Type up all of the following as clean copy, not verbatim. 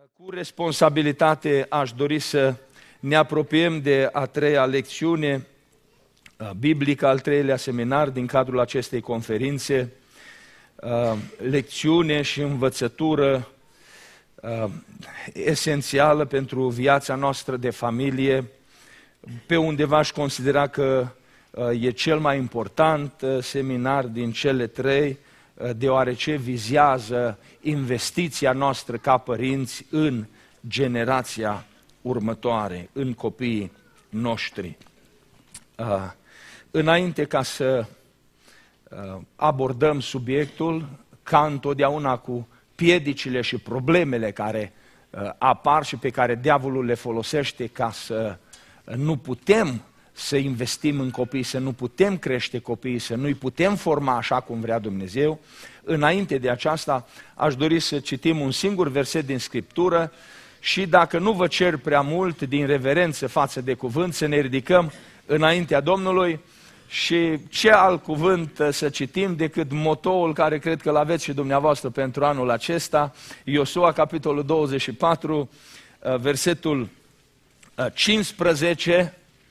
Cu responsabilitate aș dori să ne apropiem de a treia lecțiune biblică, al treilea seminar din cadrul acestei conferințe, lecțiune și învățătură esențială pentru viața noastră de familie, pe undeva aș considera că e cel mai important seminar din cele trei, deoarece vizează investiția noastră ca părinți în generația următoare, în copiii noștri. Înainte ca să abordăm subiectul, ca întotdeauna cu piedicile și problemele care apar și pe care diavolul le folosește ca să nu putem să investim în copii, să nu putem crește copiii, să nu-i putem forma așa cum vrea Dumnezeu. Înainte de aceasta, aș dori să citim un singur verset din Scriptură și dacă nu vă cer prea mult, din reverență față de cuvânt, să ne ridicăm înaintea Domnului și ce alt cuvânt să citim decât motoul care cred că l-aveți și dumneavoastră pentru anul acesta, Iosua, capitolul 24, versetul 15,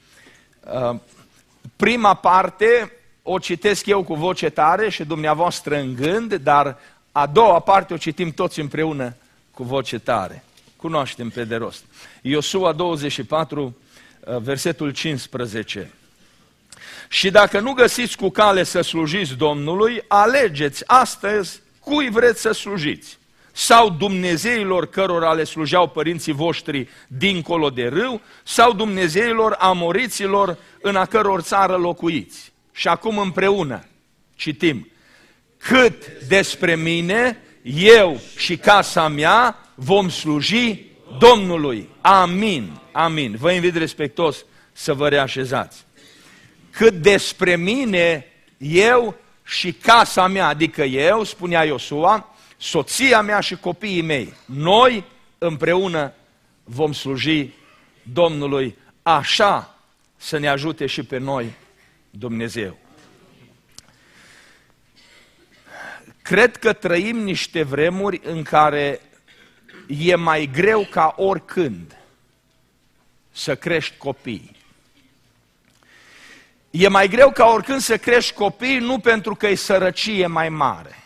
prima parte o citesc eu cu voce tare și dumneavoastră în gând, dar a doua parte o citim toți împreună cu voce tare. Cunoaștem pe de rost. Iosua 24, versetul 15. Și dacă nu găsiți cu cale să slujiți Domnului, alegeți astăzi cui vreți să slujiți. Sau dumnezeilor cărora le slujeau părinții voștri dincolo de râu, sau dumnezeilor amoriților în a căror țară locuiți. Și acum împreună citim: cât despre mine, eu și casa mea vom sluji Domnului. Amin. Amin. Vă invit respectos să vă reașezați. Cât despre mine, eu și casa mea, adică eu, spunea Iosua, soția mea și copiii mei, noi împreună vom sluji Domnului, așa să ne ajute și pe noi Dumnezeu. Cred că trăim niște vremuri în care e mai greu ca oricând să crești copii. E mai greu ca oricând să crești copii, nu pentru că e sărăcie mai mare.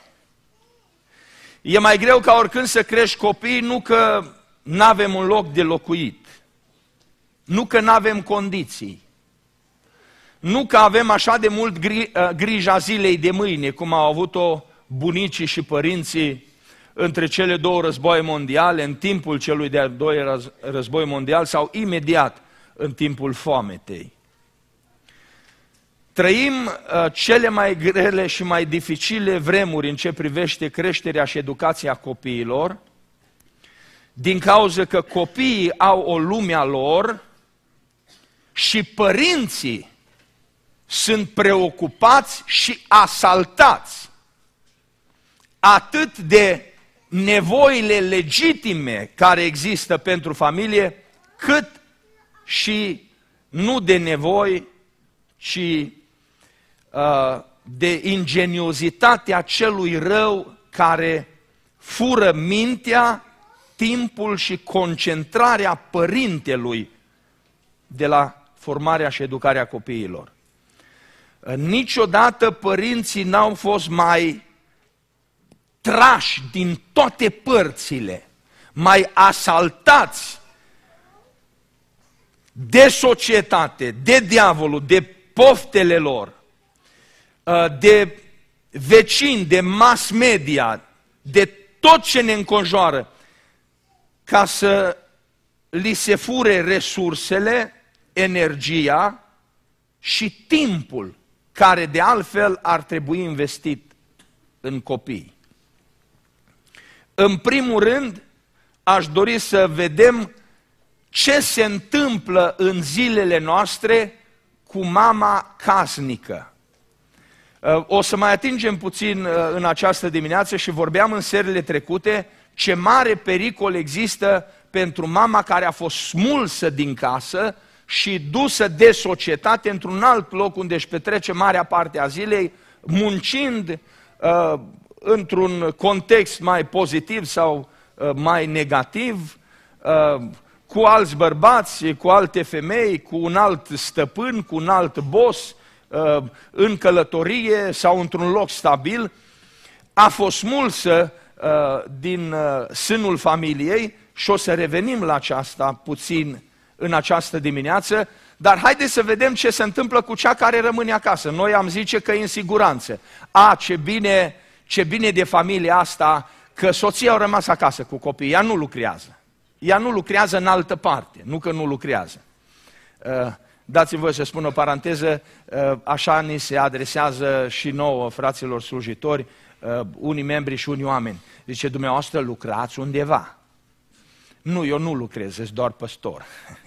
E mai greu ca oricând să crești copii, nu că n-avem un loc de locuit, nu că n-avem condiții, nu că avem așa de mult grija zilei de mâine, cum au avut-o bunicii și părinții între cele două războaie mondiale, în timpul celui de-al doilea război mondial sau imediat în timpul foametei. Trăim cele mai grele și mai dificile vremuri în ce privește creșterea și educația copiilor, din cauza că copiii au o lume a lor și părinții sunt preocupați și asaltați atât de nevoile legitime care există pentru familie, cât și nu de nevoi, ci de ingeniozitatea celui rău care fură mintea, timpul și concentrarea părintelui de la formarea și educarea copiilor. Niciodată părinții n-au fost mai trași din toate părțile, mai asaltați de societate, de diavolul, de poftele lor, de vecini, de mass media, de tot ce ne înconjoară, ca să li se fure resursele, energia și timpul care de altfel ar trebui investit în copii. În primul rând, aș dori să vedem ce se întâmplă în zilele noastre cu mama casnică. O să mai atingem puțin în această dimineață și vorbeam în serile trecute ce mare pericol există pentru mama care a fost smulsă din casă și dusă de societate într-un alt loc unde își petrece marea parte a zilei, muncind într-un context mai pozitiv sau mai negativ, cu alți bărbați, cu alte femei, cu un alt stăpân, cu un alt boss, în călătorie sau într-un loc stabil, a fost smulsă din sânul familiei și o să revenim la aceasta puțin în această dimineață, dar haideți să vedem ce se întâmplă cu cea care rămâne acasă. Noi am zice că e în siguranță. Ce bine de familia asta că soția a rămas acasă cu copiii, ea nu lucrează. Ea nu lucrează în altă parte, nu că nu lucrează. Dați-mi voie să spun o paranteză, așa ni se adresează și nouă, fraților slujitori, unii membri și unii oameni. Zice, dumneavoastră lucrați undeva. Nu, eu nu lucrez, sunt doar păstor.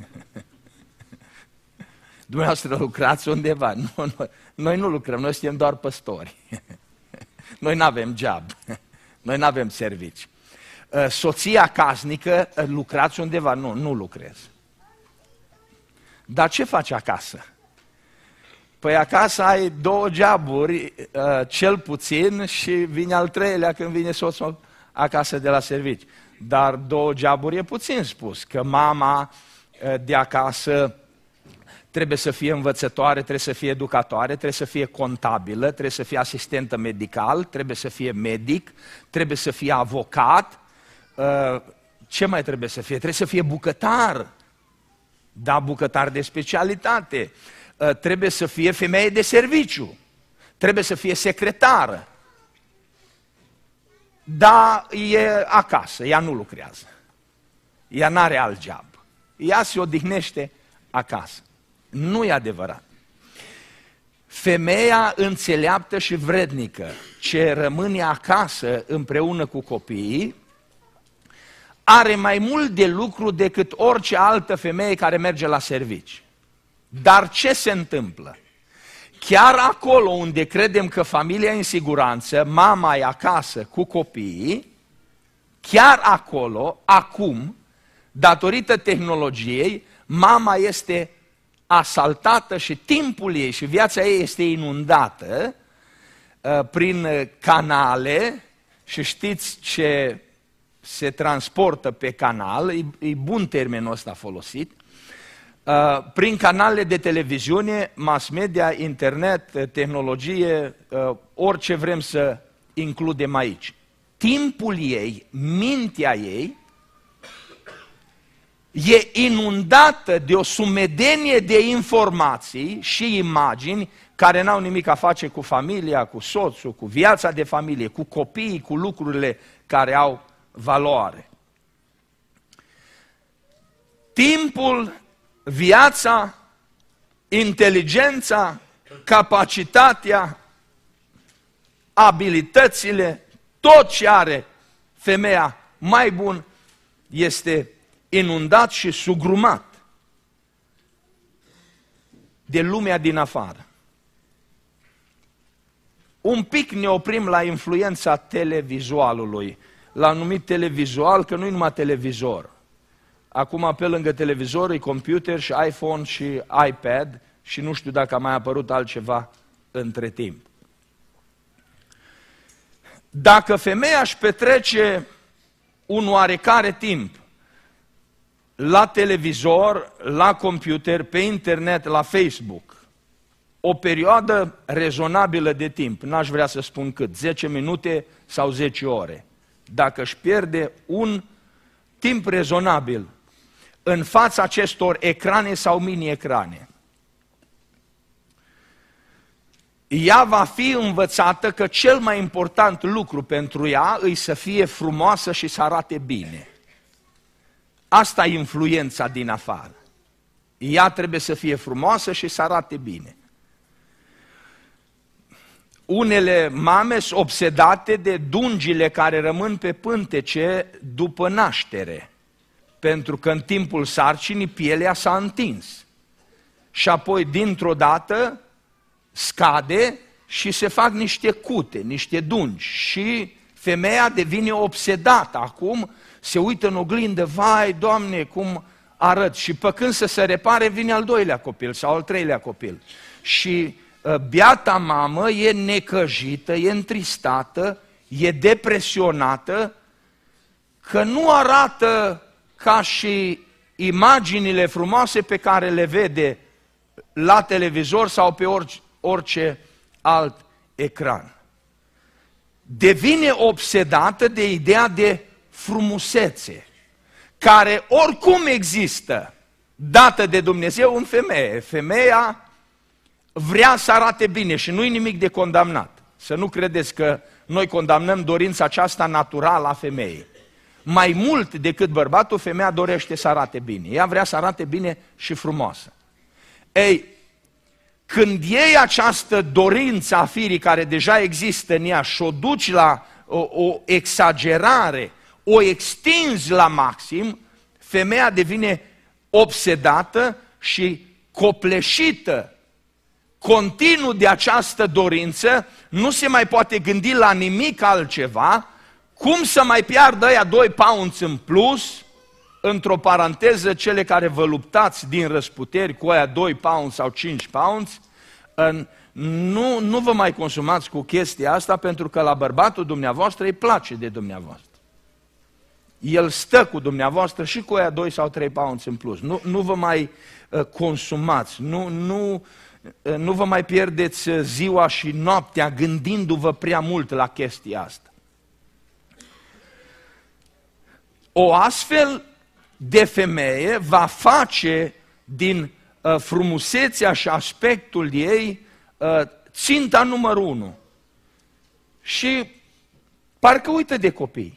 Dumneavoastră lucrați undeva. Nu, noi nu lucrăm, noi suntem doar păstori. Noi nu avem job, noi nu avem servici. Soția casnică, lucrați undeva? Nu, nu lucrez. Dar ce faci acasă? Păi acasă ai 2 joburi, cel puțin, și vine al 3-lea când vine soțul acasă de la servici. Dar 2 joburi e puțin spus, că mama de acasă trebuie să fie învățătoare, trebuie să fie educatoare, trebuie să fie contabilă, trebuie să fie asistentă medical, trebuie să fie medic, trebuie să fie avocat. Ce mai trebuie să fie? Trebuie să fie bucătar. Da, bucătar de specialitate. Trebuie să fie femeie de serviciu. Trebuie să fie secretară. Da, e acasă, ea nu lucrează. Ea n-are alt job. Ea se odihnește acasă. Nu e adevărat. Femeia înțeleaptă și vrednică ce rămâne acasă împreună cu copiii are mai mult de lucru decât orice altă femeie care merge la servici. Dar ce se întâmplă? Chiar acolo unde credem că familia e în siguranță, mama e acasă cu copiii, chiar acolo, acum, datorită tehnologiei, mama este asaltată și timpul ei și viața ei este inundată prin canale și știți ce se transportă pe canal, e bun termenul ăsta folosit, prin canalele de televiziune, mass media, internet, tehnologie, orice vrem să includem aici. Timpul ei, mintea ei, e inundată de o sumedenie de informații și imagini care n-au nimic a face cu familia, cu soțul, cu viața de familie, cu copiii, cu lucrurile care au valoare. Timpul, viața, inteligența, capacitatea, abilitățile, tot ce are femeia mai bun este inundat și sugrumat de lumea din afară. Un pic ne oprim la influența televizualului. L-am numit televizual, că nu e numai televizor. Acum, pe lângă televizor, e computer și iPhone și iPad și nu știu dacă a mai apărut altceva între timp. Dacă femeia își petrece un oarecare timp la televizor, la computer, pe internet, la Facebook, o perioadă rezonabilă de timp, n-aș vrea să spun cât, 10 minute sau 10 ore, dacă își pierde un timp rezonabil în fața acestor ecrane sau mini-ecrane, ea va fi învățată că cel mai important lucru pentru ea îi să fie frumoasă și să arate bine. Asta e influența din afară. Ea trebuie să fie frumoasă și să arate bine. Unele mame sunt obsedate de dungile care rămân pe pântece după naștere, pentru că în timpul sarcinii pielea s-a întins. Și apoi, dintr-o dată, scade și se fac niște cute, niște dungi. Și femeia devine obsedată acum, se uită în oglindă, vai, Doamne, cum arăt. Și pe când să se repare, vine al 2-lea copil sau al 3-lea copil. Și biata mamă e necăjită, e întristată, e depresionată că nu arată ca și imaginile frumoase pe care le vede la televizor sau pe orice alt ecran. Devine obsedată de ideea de frumusețe, care oricum există, dată de Dumnezeu în femeie. Femeia vrea să arate bine și nu-i nimic de condamnat. Să nu credeți că noi condamnăm dorința aceasta naturală a femeii. Mai mult decât bărbatul, femeia dorește să arate bine. Ea vrea să arate bine și frumoasă. Ei, când iei această dorință a firii care deja există în ea și o duci la o exagerare, o extinzi la maxim, femeia devine obsedată și copleșită continuu de această dorință, nu se mai poate gândi la nimic altceva, cum să mai piardă ăia 2 pounds în plus, într-o paranteză, cele care vă luptați din răsputeri cu aia 2 pounds sau 5 pounds, nu vă mai consumați cu chestia asta, pentru că la bărbatul dumneavoastră îi place de dumneavoastră. El stă cu dumneavoastră și cu aia 2 sau 3 pounds în plus. Nu vă mai consumați, nu vă mai pierdeți ziua și noaptea gândindu-vă prea mult la chestia asta. O astfel de femeie va face din frumusețea și aspectul ei ținta numărul 1. Și parcă uită de copii.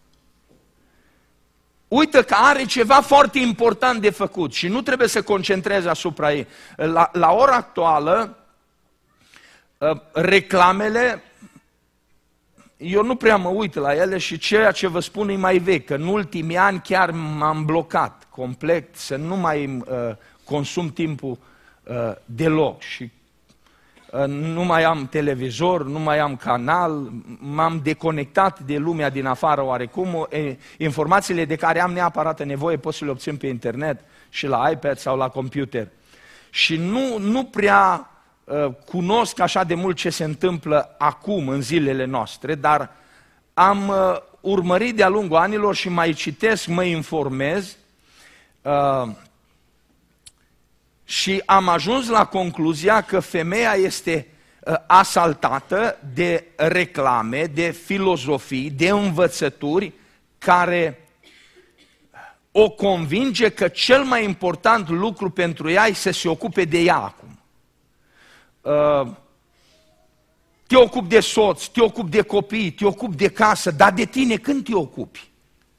Uită că are ceva foarte important de făcut și nu trebuie să concentreze asupra ei. La ora actuală, reclamele, eu nu prea mă uit la ele și ceea ce vă spun e mai vechi, că în ultimii ani chiar m-am blocat complet să nu mai consum timpul deloc și nu mai am televizor, nu mai am canal, m-am deconectat de lumea din afară oarecum, informațiile de care am neapărat nevoie pot să le obțin pe internet și la iPad sau la computer. Și nu prea cunosc așa de mult ce se întâmplă acum în zilele noastre, dar am urmărit de-a lungul anilor și mai citesc, mă informez și am ajuns la concluzia că femeia este asaltată de reclame, de filozofii, de învățături care o convinge că cel mai important lucru pentru ea e să se ocupe de ea acum. Te ocupi de soț, te ocupi de copii, te ocupi de casă, dar de tine când te ocupi?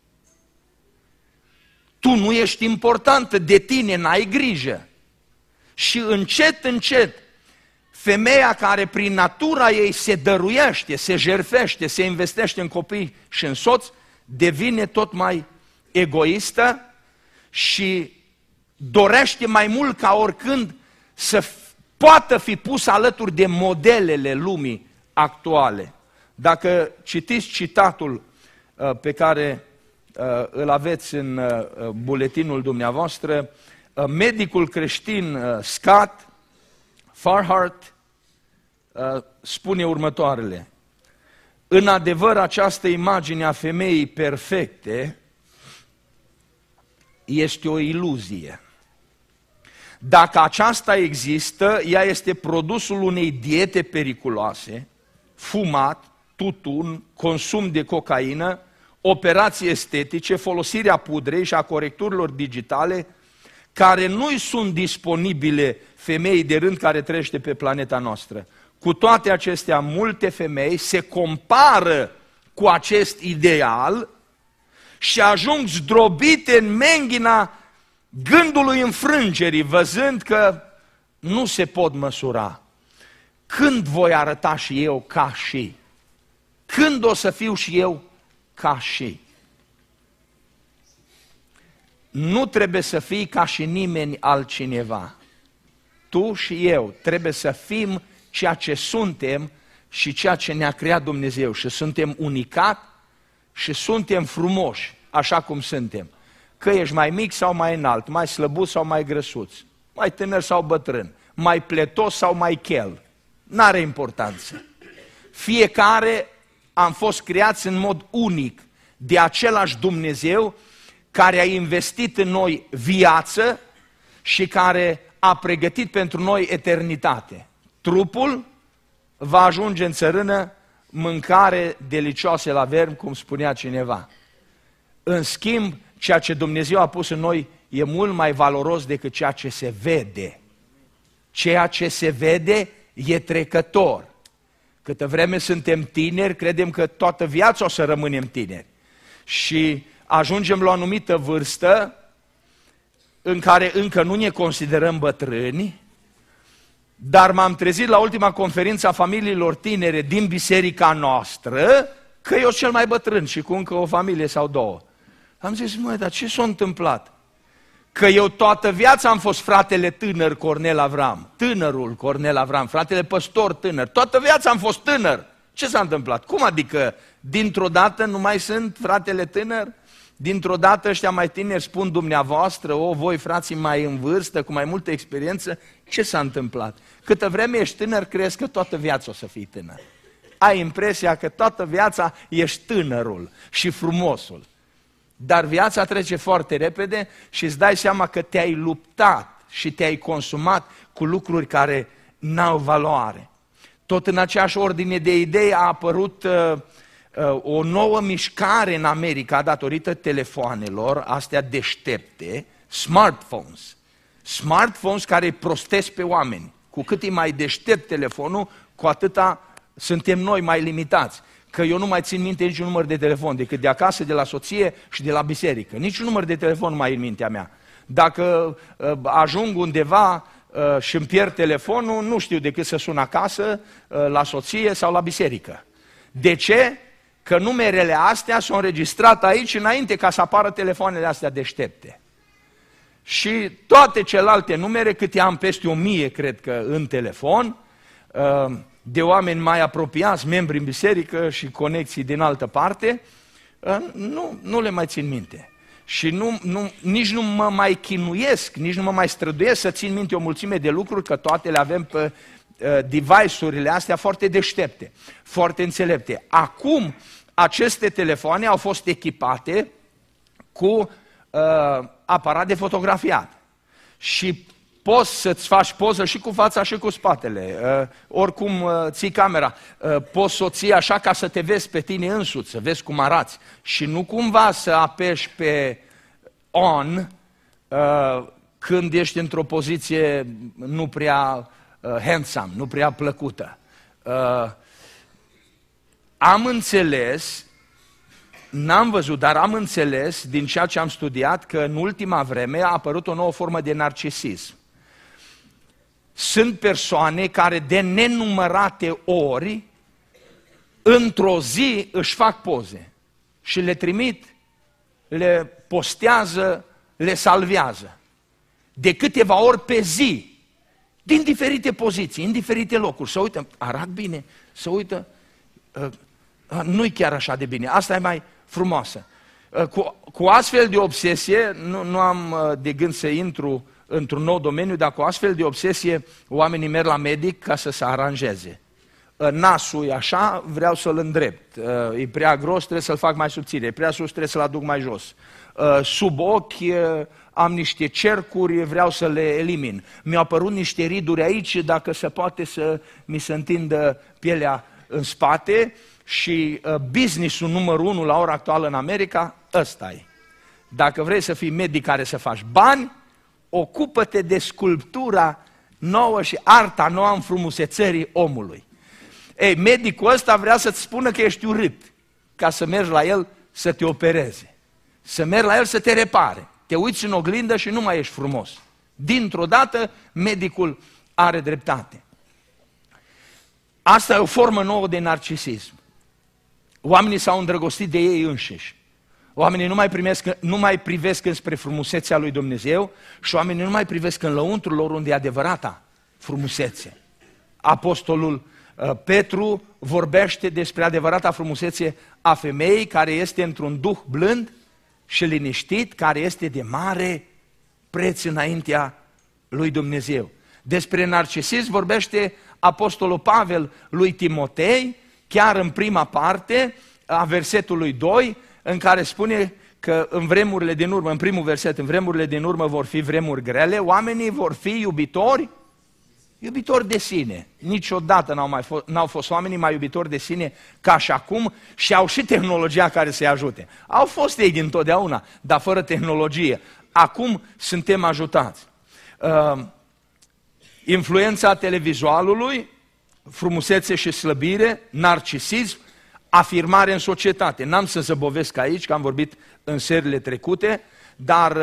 Tu nu ești importantă, de tine n-ai grijă. Și încet, încet, femeia care prin natura ei se dăruiește, se jertfește, se investește în copii și în soț, devine tot mai egoistă și dorește mai mult ca oricând să poată fi pus alături de modelele lumii actuale. Dacă citiți citatul pe care îl aveți în buletinul dumneavoastră, medicul creștin Scott Farhart spune următoarele: în adevăr, această imagine a femeii perfecte este o iluzie. Dacă aceasta există, ea este produsul unei diete periculoase, fumat, tutun, consum de cocaină, operații estetice, folosirea pudrei și a corecturilor digitale, care nu sunt disponibile femeii de rând care trăiește pe planeta noastră. Cu toate acestea, multe femei se compară cu acest ideal și ajung zdrobite în menghina gândului înfrângerii, văzând că nu se pot măsura. Când voi arăta și eu ca și? Când o să fiu și eu ca și? Nu trebuie să fii ca și nimeni altcineva. Tu și eu trebuie să fim ceea ce suntem și ceea ce ne-a creat Dumnezeu. Și suntem unicat și suntem frumoși, așa cum suntem. Că ești mai mic sau mai înalt, mai slăbuț sau mai grăsuț, mai tânăr sau bătrân, mai pletos sau mai chel. N-are importanță. Fiecare am fost creați în mod unic, de același Dumnezeu care a investit în noi viață și care a pregătit pentru noi eternitate. Trupul va ajunge în țărână, mâncare delicioasă la vermi, cum spunea cineva. În schimb, ceea ce Dumnezeu a pus în noi e mult mai valoros decât ceea ce se vede. Ceea ce se vede e trecător. Câtă vreme suntem tineri, credem că toată viața o să rămânem tineri. Și ajungem la o anumită vârstă în care încă nu ne considerăm bătrâni, dar m-am trezit la ultima conferință a familiilor tinere din biserica noastră că eu cel mai bătrân și cu încă o familie sau două. Am zis, măi, dar ce s-a întâmplat? Că eu toată viața am fost fratele tânăr Cornel Avram, tânărul Cornel Avram, fratele păstor tânăr, toată viața am fost tânăr. Ce s-a întâmplat? Cum adică dintr-o dată nu mai sunt fratele tânăr? Dintr-o dată ăștia mai tineri spun dumneavoastră, voi frații mai în vârstă, cu mai multă experiență, ce s-a întâmplat? Câtă vreme ești tânăr, crezi că toată viața o să fii tânăr. Ai impresia că toată viața ești tânărul și frumosul. Dar viața trece foarte repede și îți dai seama că te-ai luptat și te-ai consumat cu lucruri care n-au valoare. Tot în aceeași ordine de idei a apărut o nouă mișcare în America datorită telefoanelor astea deștepte, smartphones. Smartphones care îi prostesc pe oameni. Cu cât e mai deștept telefonul, cu atâta suntem noi mai limitați. Că eu nu mai țin minte niciun număr de telefon, decât de acasă, de la soție și de la biserică. Niciun număr de telefon nu mai e în mintea mea. Dacă ajung undeva și îmi pierd telefonul, nu știu decât să sun acasă, la soție sau la biserică. De ce? Că numerele astea s-au înregistrat aici înainte ca să apară telefoanele astea deștepte. Și toate celelalte numere, câte am peste 1000, cred că, în telefon, de oameni mai apropiați, membri în biserică și conexii din altă parte, nu le mai țin minte. Și nici nu mă mai chinuiesc, nici nu mă mai străduiesc să țin minte o mulțime de lucruri, că toate le avem pe device-urile astea foarte deștepte, foarte înțelepte. Acum, aceste telefoane au fost echipate cu aparat de fotografiat și poți să-ți faci poză și cu fața și cu spatele, oricum ții camera, poți să o ții așa ca să te vezi pe tine însuți, să vezi cum arăți și nu cumva să apeși pe on când ești într-o poziție nu prea handsome, nu prea plăcută. Am înțeles, n-am văzut, dar am înțeles din ceea ce am studiat că în ultima vreme a apărut o nouă formă de narcisism. Sunt persoane care de nenumărate ori, într-o zi, își fac poze și le trimit, le postează, le salvează. De câteva ori pe zi, din diferite poziții, în diferite locuri. Să uită, arată bine, să uită, nu-i chiar așa de bine, asta e mai frumoasă. Cu astfel de obsesie, nu am de gând să intru într-un nou domeniu, dar cu astfel de obsesie oamenii merg la medic ca să se aranjeze. Nasul e așa, vreau să-l îndrept. E prea gros, trebuie să-l fac mai subțire. E prea sus, trebuie să-l aduc mai jos. Sub ochi am niște cercuri, vreau să le elimin. Mi-au apărut niște riduri aici, dacă se poate să mi se întindă pielea în spate. Și business-ul numărul 1 la ora actuală în America, ăsta e. Dacă vrei să fii medic care să faci bani, ocupă-te de sculptura nouă și arta nouă în frumusețării omului. Ei, medicul ăsta vrea să-ți spună că ești urât, ca să mergi la el să te opereze. Să mergi la el să te repare. Te uiți în oglindă și nu mai ești frumos. Dintr-o dată, medicul are dreptate. Asta e o formă nouă de narcisism. Oamenii s-au îndrăgostit de ei înșiși. Oamenii nu mai privesc înspre frumusețea lui Dumnezeu și oamenii nu mai privesc în lăuntrul lor unde e adevărata frumusețe. Apostolul Petru vorbește despre adevărata frumusețe a femeii care este într-un duh blând și liniștit, care este de mare preț înaintea lui Dumnezeu. Despre narcisism vorbește Apostolul Pavel lui Timotei, chiar în prima parte a versetului 2, în care spune că în vremurile din urmă, în primul verset, în vremurile din urmă vor fi vremuri grele, oamenii vor fi iubitori de sine. Niciodată n-au fost oamenii mai iubitori de sine ca și acum și au și tehnologia care să-i ajute. Au fost ei dintotdeauna, dar fără tehnologie. Acum suntem ajutați. Influența televizualului, frumusețe și slăbire, narcisism, afirmare în societate. N-am să zăbovesc aici, că am vorbit în seriile trecute, dar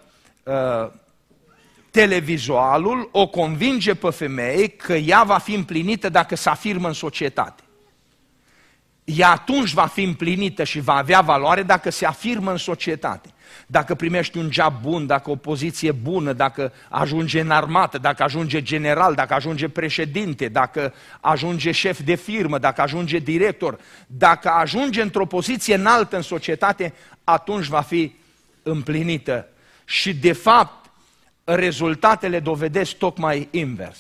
televizualul o convinge pe femeie că ea va fi împlinită dacă se afirmă în societate. Ea atunci va fi împlinită și va avea valoare dacă se afirmă în societate. Dacă primești un job bun, dacă o poziție bună, dacă ajunge în armată, dacă ajunge general, dacă ajunge președinte, dacă ajunge șef de firmă, dacă ajunge director, dacă ajunge într-o poziție înaltă în societate, atunci va fi împlinită. Și de fapt, rezultatele dovedesc tocmai invers.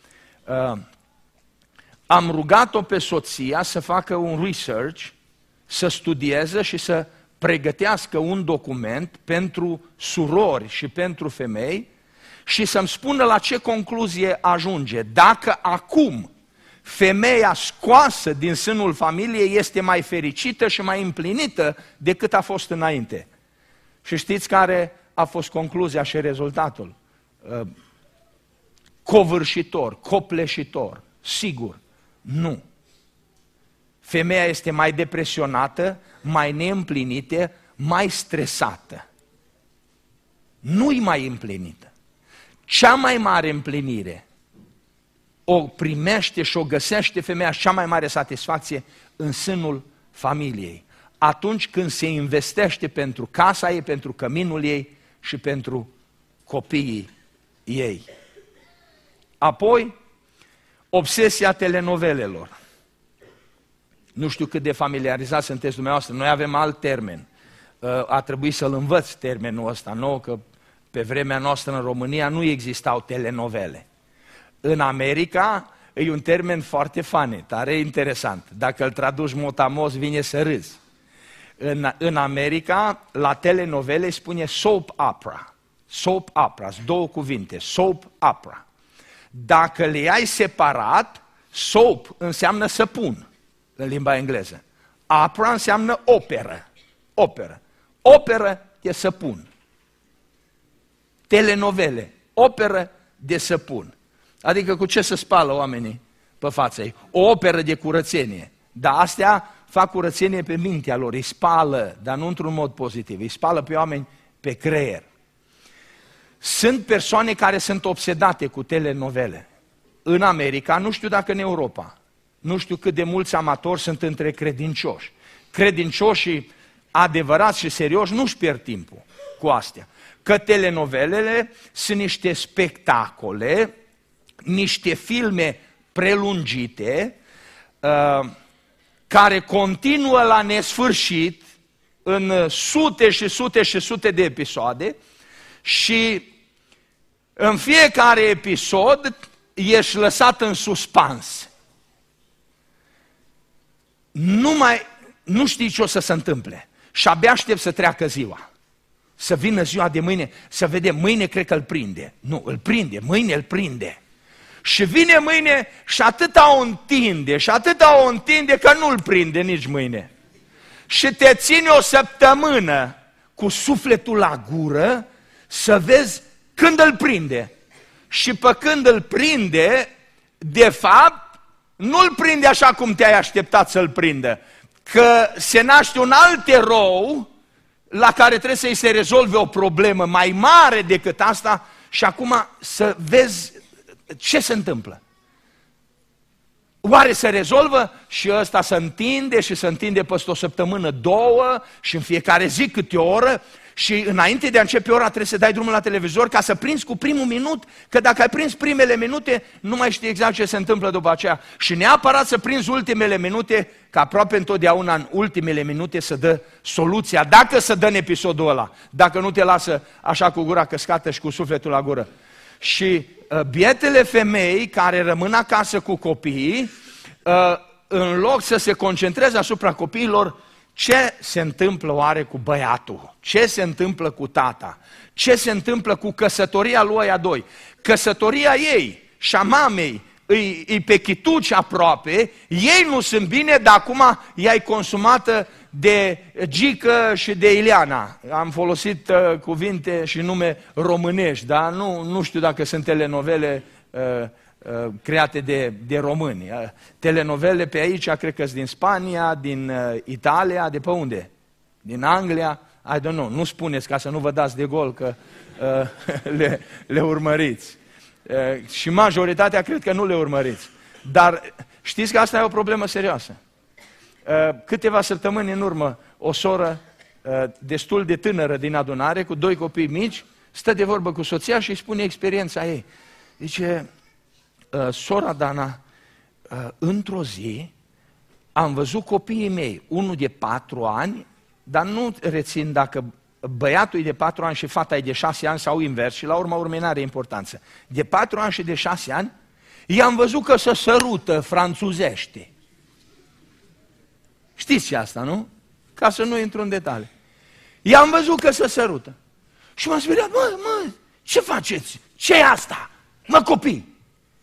Am rugat-o pe soția să facă un research, să studieze și să pregătească un document pentru surori și pentru femei și să-mi spună la ce concluzie ajunge. Dacă acum femeia scoasă din sânul familiei este mai fericită și mai împlinită decât a fost înainte. Și știți care a fost concluzia și rezultatul? Covârșitor, copleșitor, sigur, nu. Femeia este mai depresionată, mai neîmplinită, mai stresată. Nu-i mai împlinită. Cea mai mare împlinire o primește și o găsește femeia, cea mai mare satisfacție în sânul familiei. Atunci când se investește pentru casa ei, pentru căminul ei și pentru copiii ei. Apoi, obsesia telenovelelor. Nu știu cât de familiarizați sunteți dumneavoastră, noi avem alt termen. A trebuit să-l învăț termenul ăsta nou, că pe vremea noastră în România nu existau telenovele. În America e un termen foarte funny, tare interesant. Dacă îl traduci motamos, vine să râzi. În America, la telenovele spune soap opera. Soap opera, două cuvinte, soap opera. Dacă le ai separat, soap înseamnă săpun în limba engleză. Opera înseamnă operă. Operă. Operă e săpun. Telenovele. Operă de săpun. Adică cu ce se spală oamenii pe fața ei? O operă de curățenie. Dar astea fac curățenie pe mintea lor. Îi spală, dar nu într-un mod pozitiv. Îi spală pe oameni pe creier. Sunt persoane care sunt obsedate cu telenovele. În America, nu știu dacă în Europa. Nu știu cât de mulți amatori sunt între credincioși. Credincioșii adevărați și serioși nu-și pierd timpul cu astea. Că telenovelele sunt niște spectacole, niște filme prelungite, care continuă la nesfârșit în sute și sute și sute de episoade și în fiecare episod ești lăsat în suspans. Nu știi ce o să se întâmple și abia aștept să treacă ziua. Să vină ziua de mâine, să vedem, mâine cred că îl prinde. Nu, îl prinde, mâine îl prinde. Și vine mâine și atâta o întinde că nu îl prinde nici mâine. Și te ține o săptămână cu sufletul la gură să vezi când îl prinde. Și pe când îl prinde, de fapt, nu îl prinde așa cum te-ai așteptat să-l prindă. Că se naște un alt erou la care trebuie să-i se rezolve o problemă mai mare decât asta și acum să vezi ce se întâmplă. Oare se rezolvă? Și ăsta se întinde și se întinde peste o săptămână, două și în fiecare zi câte o oră și înainte de a începe ora trebuie să dai drumul la televizor ca să prinzi cu primul minut, că dacă ai prins primele minute nu mai știi exact ce se întâmplă după aceea și neapărat să prinzi ultimele minute, că aproape întotdeauna în ultimele minute se dă soluția, dacă se dă în episodul ăla, dacă nu te lasă așa cu gura căscată și cu sufletul la gură. Și bietele femei care rămân acasă cu copiii, în loc să se concentreze asupra copiilor, Ce se întâmplă oare cu băiatul? Ce se întâmplă cu tata? Ce se întâmplă cu căsătoria lui a doi? Căsătoria ei și a mamei îi pe chituci aproape, ei nu sunt bine, dar acum ea-i consumată de Gică și de Ileana. Am folosit cuvinte și nume românești, dar nu știu dacă sunt telenovele create de români. Telenovele pe aici, cred că sunt din Spania, din Italia, de pe unde? Din Anglia? I don't know. Nu spuneți ca să nu vă dați de gol că le urmăriți. Și majoritatea cred că nu le urmăriți. Dar știți că asta e o problemă serioasă. Câteva săptămâni în urmă, o soră destul de tânără din adunare, cu 2 copii mici, stă de vorbă cu soția și îi spune experiența ei. Zice, sora Dana, într-o zi am văzut copiii mei, unul de 4 ani, dar nu rețin dacă băiatul e de 4 ani și fata e de 6 ani sau invers, și la urma urmei n-are importanță. De 4 ani și de 6 ani, i-am văzut că se sărută franțuzește. Știți asta, nu? Ca să nu intru în detalii. I-am văzut că se sărută. Și m-am speriat, mă, ce faceți? Ce-i asta? Mă, copii!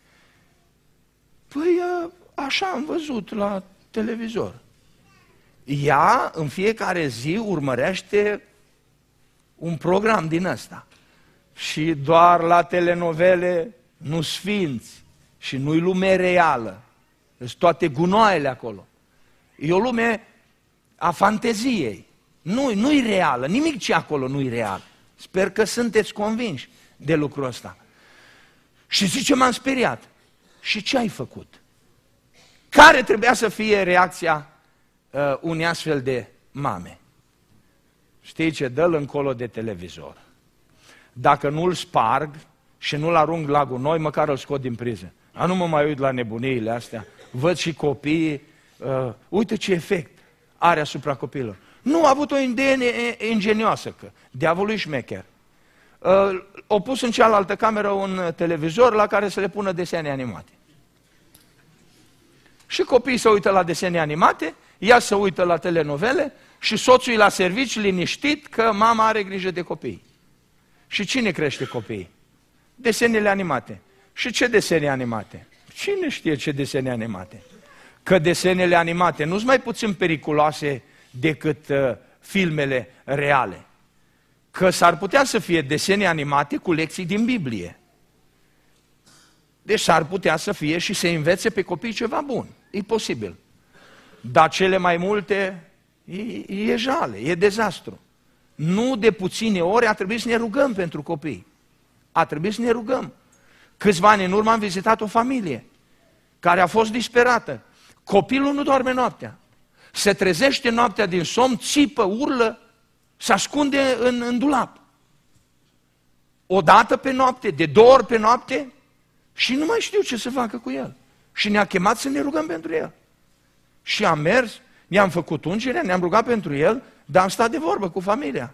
Păi, așa am văzut la televizor. Ea, în fiecare zi, urmărește un program din ăsta. Și doar la telenovele nu sfinți și nu-i lume reală. Sunt toate gunoaiele acolo. E o lume a fanteziei. Nu-i reală, nimic ce acolo nu-i real. Sper că sunteți convinși de lucrul ăsta. Și zice, m-am speriat. Și ce ai făcut? Care trebuia să fie reacția unei astfel de mame? Știi ce? Dă-l încolo de televizor. Dacă nu-l sparg și nu-l arunc la gunoi, măcar îl scot din priză. Nu mă mai uit la nebuniile astea. Văd și copiii, uite ce efect are asupra copiilor. Nu, a avut o idee ingenioasă, că diavolul e șmecher. Au pus în cealaltă cameră un televizor la care să le pună desene animate. Și copiii se uită la desene animate, ea se uită la telenovele și soțul e la servici liniștit că mama are grijă de copii. Și cine crește copiii? Desenele animate. Și ce desene animate? Cine știe ce desene animate? Că desenele animate nu sunt mai puțin periculoase decât filmele reale. Că s-ar putea să fie desene animate cu lecții din Biblie. Deci s-ar putea să fie și să învețe pe copii ceva bun. E posibil. Dar cele mai multe e jale, e dezastru. Nu de puține ori a trebuit să ne rugăm pentru copii. A trebuit să ne rugăm. Câțiva ani în urmă am vizitat o familie care a fost disperată. Copilul nu doarme noaptea. Se trezește noaptea din somn, țipă, urlă, se ascunde în dulap. O dată pe noapte, de 2 ori pe noapte și nu mai știu ce să facă cu el. Și ne-a chemat să ne rugăm pentru el. Și am mers, ne-am făcut ungere, ne-am rugat pentru el, dar am stat de vorbă cu familia.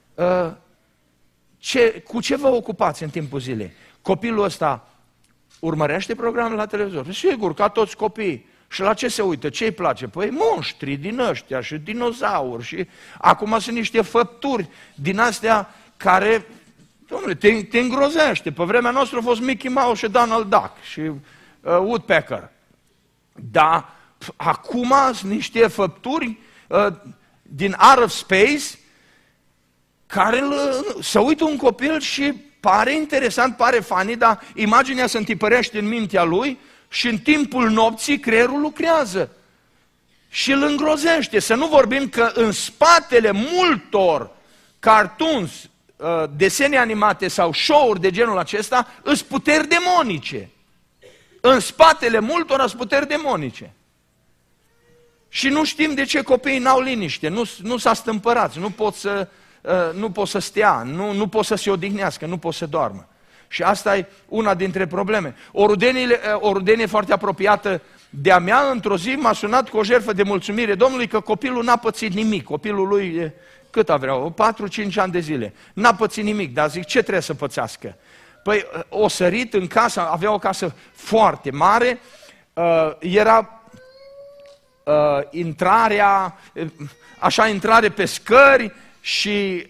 Cu ce vă ocupați în timpul zilei? Copilul ăsta urmărește programul la televizor? Sigur, ca toți copiii. Și la ce se uită? Ce îi place? Păi monștri din ăștia și dinozauri și acum sunt niște făpturi din astea care, domnule, te îngrozește. Pe vremea noastră a fost Mickey Mouse și Donald Duck și Woodpecker. Dar acum sunt niște făpturi din out of space care se uită un copil și pare interesant, pare funny, dar imaginea se întipărește în mintea lui și în timpul nopții creierul lucrează și îl îngrozește. Să nu vorbim că în spatele multor cartoons, desene animate sau show-uri de genul acesta, îs puteri demonice. În spatele multor îs puteri demonice. Și nu știm de ce copiii n-au liniște, nu s-a stâmpărați, nu pot să stea, nu pot să se odihnească, nu pot să doarmă. Și asta e una dintre probleme. O rudenie foarte apropiată de-a mea, într-o zi m-a sunat cu o jertfă de mulțumire Domnului că copilul n-a pățit nimic. Copilul lui, cât avea? 4-5 ani de zile. N-a pățit nimic, dar zic, ce trebuie să pățească? Păi, o sărit în casă, avea o casă foarte mare, era intrare pe scări și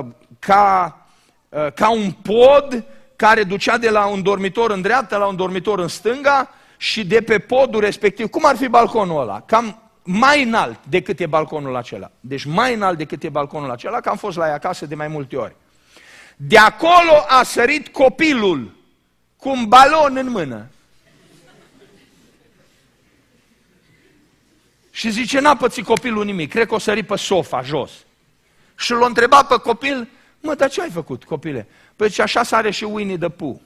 ca un pod care ducea de la un dormitor în dreapta la un dormitor în stânga și de pe podul respectiv, cum ar fi balconul ăla? Cam mai înalt decât e balconul acela. Deci mai înalt decât e balconul acela, că am fost la ea acasă de mai multe ori. De acolo a sărit copilul cu un balon în mână. Și zice, n-a pățit copilul nimic, cred că o sări pe sofa jos. Și l-a întrebat pe copil, mă, dar ce ai făcut, copile? Păi zice, așa sare și Winnie the Pooh.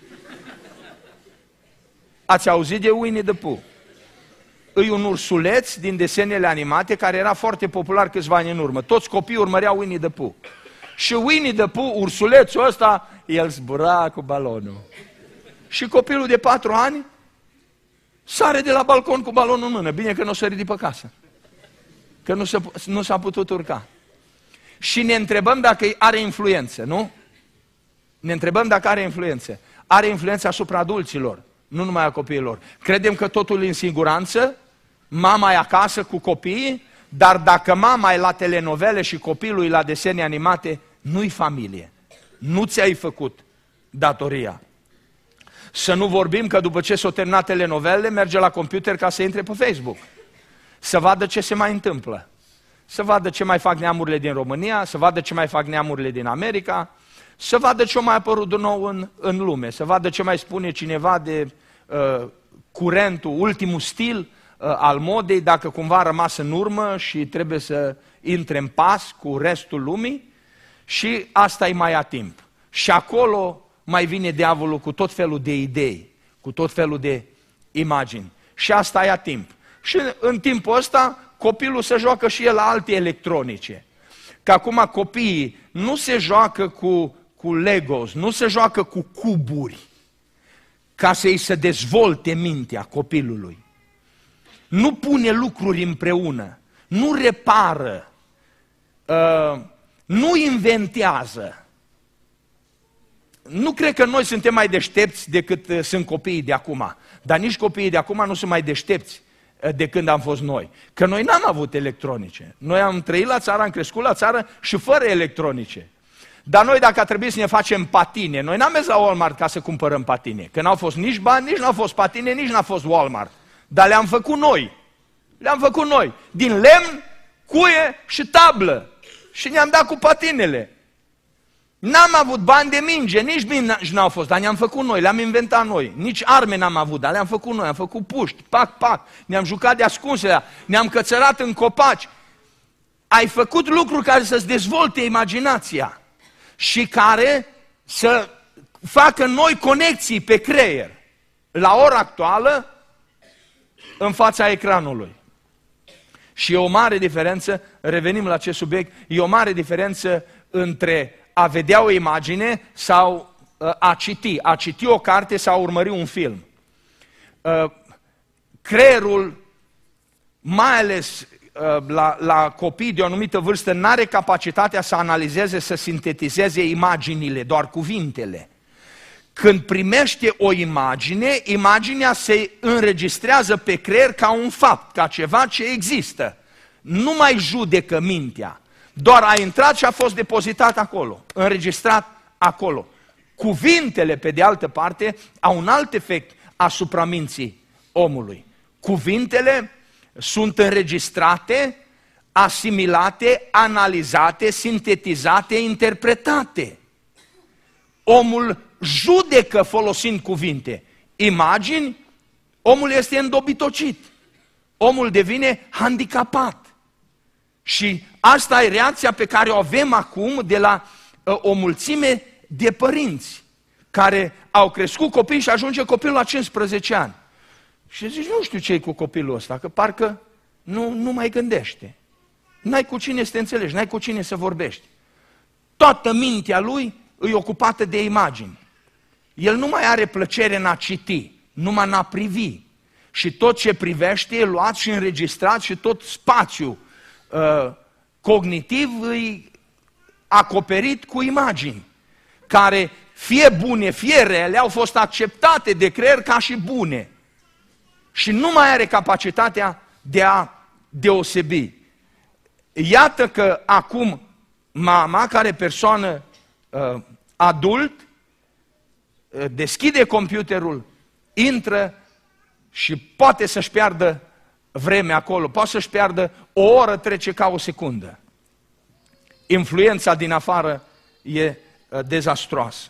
Ați auzit de Winnie the Pooh? E un ursuleț din desenele animate care era foarte popular câțiva ani în urmă. Toți copiii urmăreau Winnie the Pooh. Și Winnie the Pooh, ursulețul ăsta, el zbura cu balonul. Și copilul de 4 ani sare de la balcon cu balonul în mână. Bine că nu s-a sărit de pe casă. Că nu s-a putut urca. Și ne întrebăm dacă are influență, nu? Ne întrebăm dacă are influență. Are influență asupra adulților, nu numai a copiilor. Credem că totul e în siguranță, mama e acasă cu copiii, dar dacă mama e la telenovele și copilul e la desene animate, nu-i familie. Nu ți-ai făcut datoria. Să nu vorbim că după ce s-au terminat telenovelele, merge la computer ca să intre pe Facebook. Să vadă ce se mai întâmplă. Să vadă ce mai fac neamurile din România, să vadă ce mai fac neamurile din America, să vadă ce a mai apărut de nou în lume, să vadă ce mai spune cineva de curentul, ultimul stil al modei, dacă cumva a rămas în urmă și trebuie să intre în pas cu restul lumii, și asta îi mai a timp. Și acolo mai vine diavolul cu tot felul de idei, cu tot felul de imagini. Și asta ia timp. Și în timpul ăsta copilul se joacă și el la alte electronice. Că acum copiii nu se joacă cu Legos, nu se joacă cu cuburi ca să-i se dezvolte mintea copilului. Nu pune lucruri împreună, nu repară, nu inventează. Nu cred că noi suntem mai deștepți decât sunt copiii de acum, dar nici copiii de acum nu sunt mai deștepți de când am fost noi. Că noi n-am avut electronice. Noi am trăit la țară, am crescut la țară și fără electronice. Dar noi dacă a trebuit să ne facem patine, noi n-am mers la Walmart ca să cumpărăm patine. Că n-au fost nici bani, nici n-au fost patine, nici n-a fost Walmart. Dar le-am făcut noi. Le-am făcut noi. Din lemn, cuie și tablă. Și ne-am dat cu patinele. N-am avut bani de minge, nici mingi n-au fost, dar ne-am făcut noi, le-am inventat noi. Nici arme n-am avut, dar le-am făcut noi, am făcut puști, pac, pac. Ne-am jucat de ascunselea, ne-am cățărat în copaci. Ai făcut lucruri care să-ți dezvolte imaginația și care să facă noi conexii pe creier. La ora actuală, în fața ecranului. Și e o mare diferență, revenim la acest subiect, e o mare diferență între a vedea o imagine sau a citi. A citi o carte sau a urmări un film. Creierul, mai ales la copii de o anumită vârstă, nu are capacitatea să analizeze, să sintetizeze imaginile, doar cuvintele. Când primește o imagine, imaginea se înregistrează pe creier ca un fapt, ca ceva ce există. Nu mai judecă mintea. Doar a intrat și a fost depozitat acolo, înregistrat acolo. Cuvintele, pe de altă parte, au un alt efect asupra minții omului. Cuvintele sunt înregistrate, asimilate, analizate, sintetizate, interpretate. Omul judecă folosind cuvinte. Imagini, omul este îndobitocit. Omul devine handicapat. Și asta e reacția pe care o avem acum de la o mulțime de părinți care au crescut copii și ajunge copilul la 15 ani. Și zici, nu știu ce e cu copilul ăsta, că parcă nu mai gândește. N-ai cu cine să te înțelegi, n-ai cu cine să vorbești. Toată mintea lui e ocupată de imagini. El nu mai are plăcere în a citi, numai în a privi. Și tot ce privește e luat și înregistrat și tot spațiul cognitiv e acoperit cu imagini, care fie bune, fie rele, au fost acceptate de creier ca și bune. Și nu mai are capacitatea de a deosebi. Iată că acum mama, care persoană adult, deschide computerul, intră și poate să-și piardă vremea acolo, poate să-și piardă o oră, trece ca o secundă. Influența din afară e dezastroasă.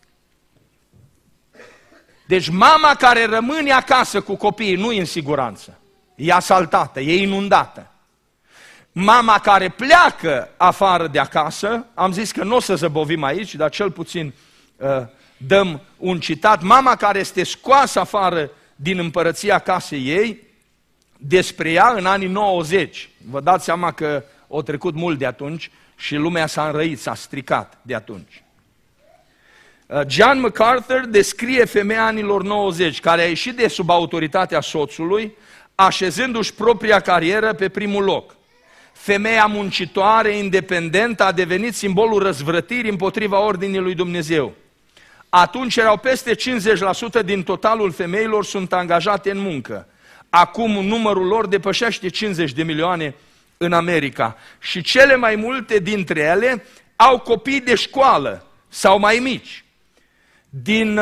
Deci mama care rămâne acasă cu copiii nu e în siguranță, e asaltată, e inundată. Mama care pleacă afară de acasă, am zis că nu o să zăbovim aici, dar cel puțin dăm un citat, mama care este scoasă afară din împărăția casei ei, despre ea în anii 90, vă dați seama că au trecut mult de atunci și lumea s-a înrăit, s-a stricat de atunci. John MacArthur descrie femeia anilor 90, care a ieșit de sub autoritatea soțului, așezându-și propria carieră pe primul loc. Femeia muncitoare, independentă, a devenit simbolul răzvrătirii împotriva ordinii lui Dumnezeu. Atunci erau peste 50% din totalul femeilor sunt angajate în muncă. Acum numărul lor depășește 50 de milioane în America și cele mai multe dintre ele au copii de școală sau mai mici. Din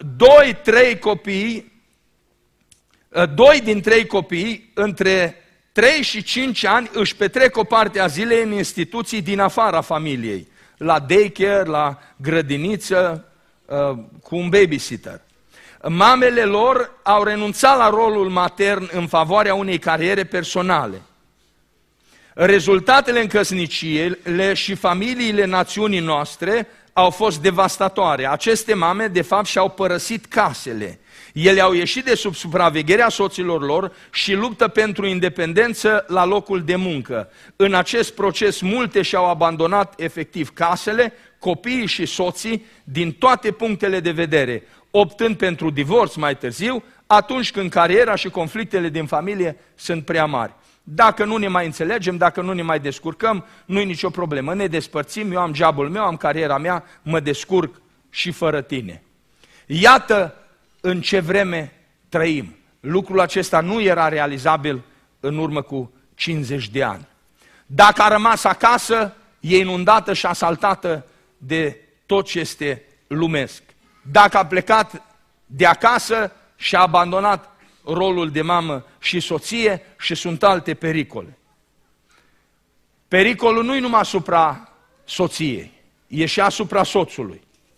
2 din 3 copii între 3 și 5 ani își petrec o parte a zilei în instituții din afara familiei, la daycare, la grădiniță, cu un babysitter. Mamele lor au renunțat la rolul matern în favoarea unei cariere personale. Rezultatele în căsniciile și familiile națiunii noastre au fost devastatoare. Aceste mame, de fapt, și-au părăsit casele. Ele au ieșit de sub supravegherea soților lor și luptă pentru independență la locul de muncă. În acest proces, multe și-au abandonat efectiv casele, copiii și soții din toate punctele de vedere, optând pentru divorț mai târziu, atunci când cariera și conflictele din familie sunt prea mari. Dacă nu ne mai înțelegem, dacă nu ne mai descurcăm, nu-i nicio problemă. Ne despărțim, eu am jobul meu, am cariera mea, mă descurc și fără tine. Iată în ce vreme trăim. Lucrul acesta nu era realizabil în urmă cu 50 de ani. Dacă a rămas acasă, e inundată și asaltată de tot ce este lumesc. Dacă a plecat de acasă și a abandonat rolul de mamă și soție și sunt alte pericole. Pericolul nu e numai asupra soției, e și asupra soțului.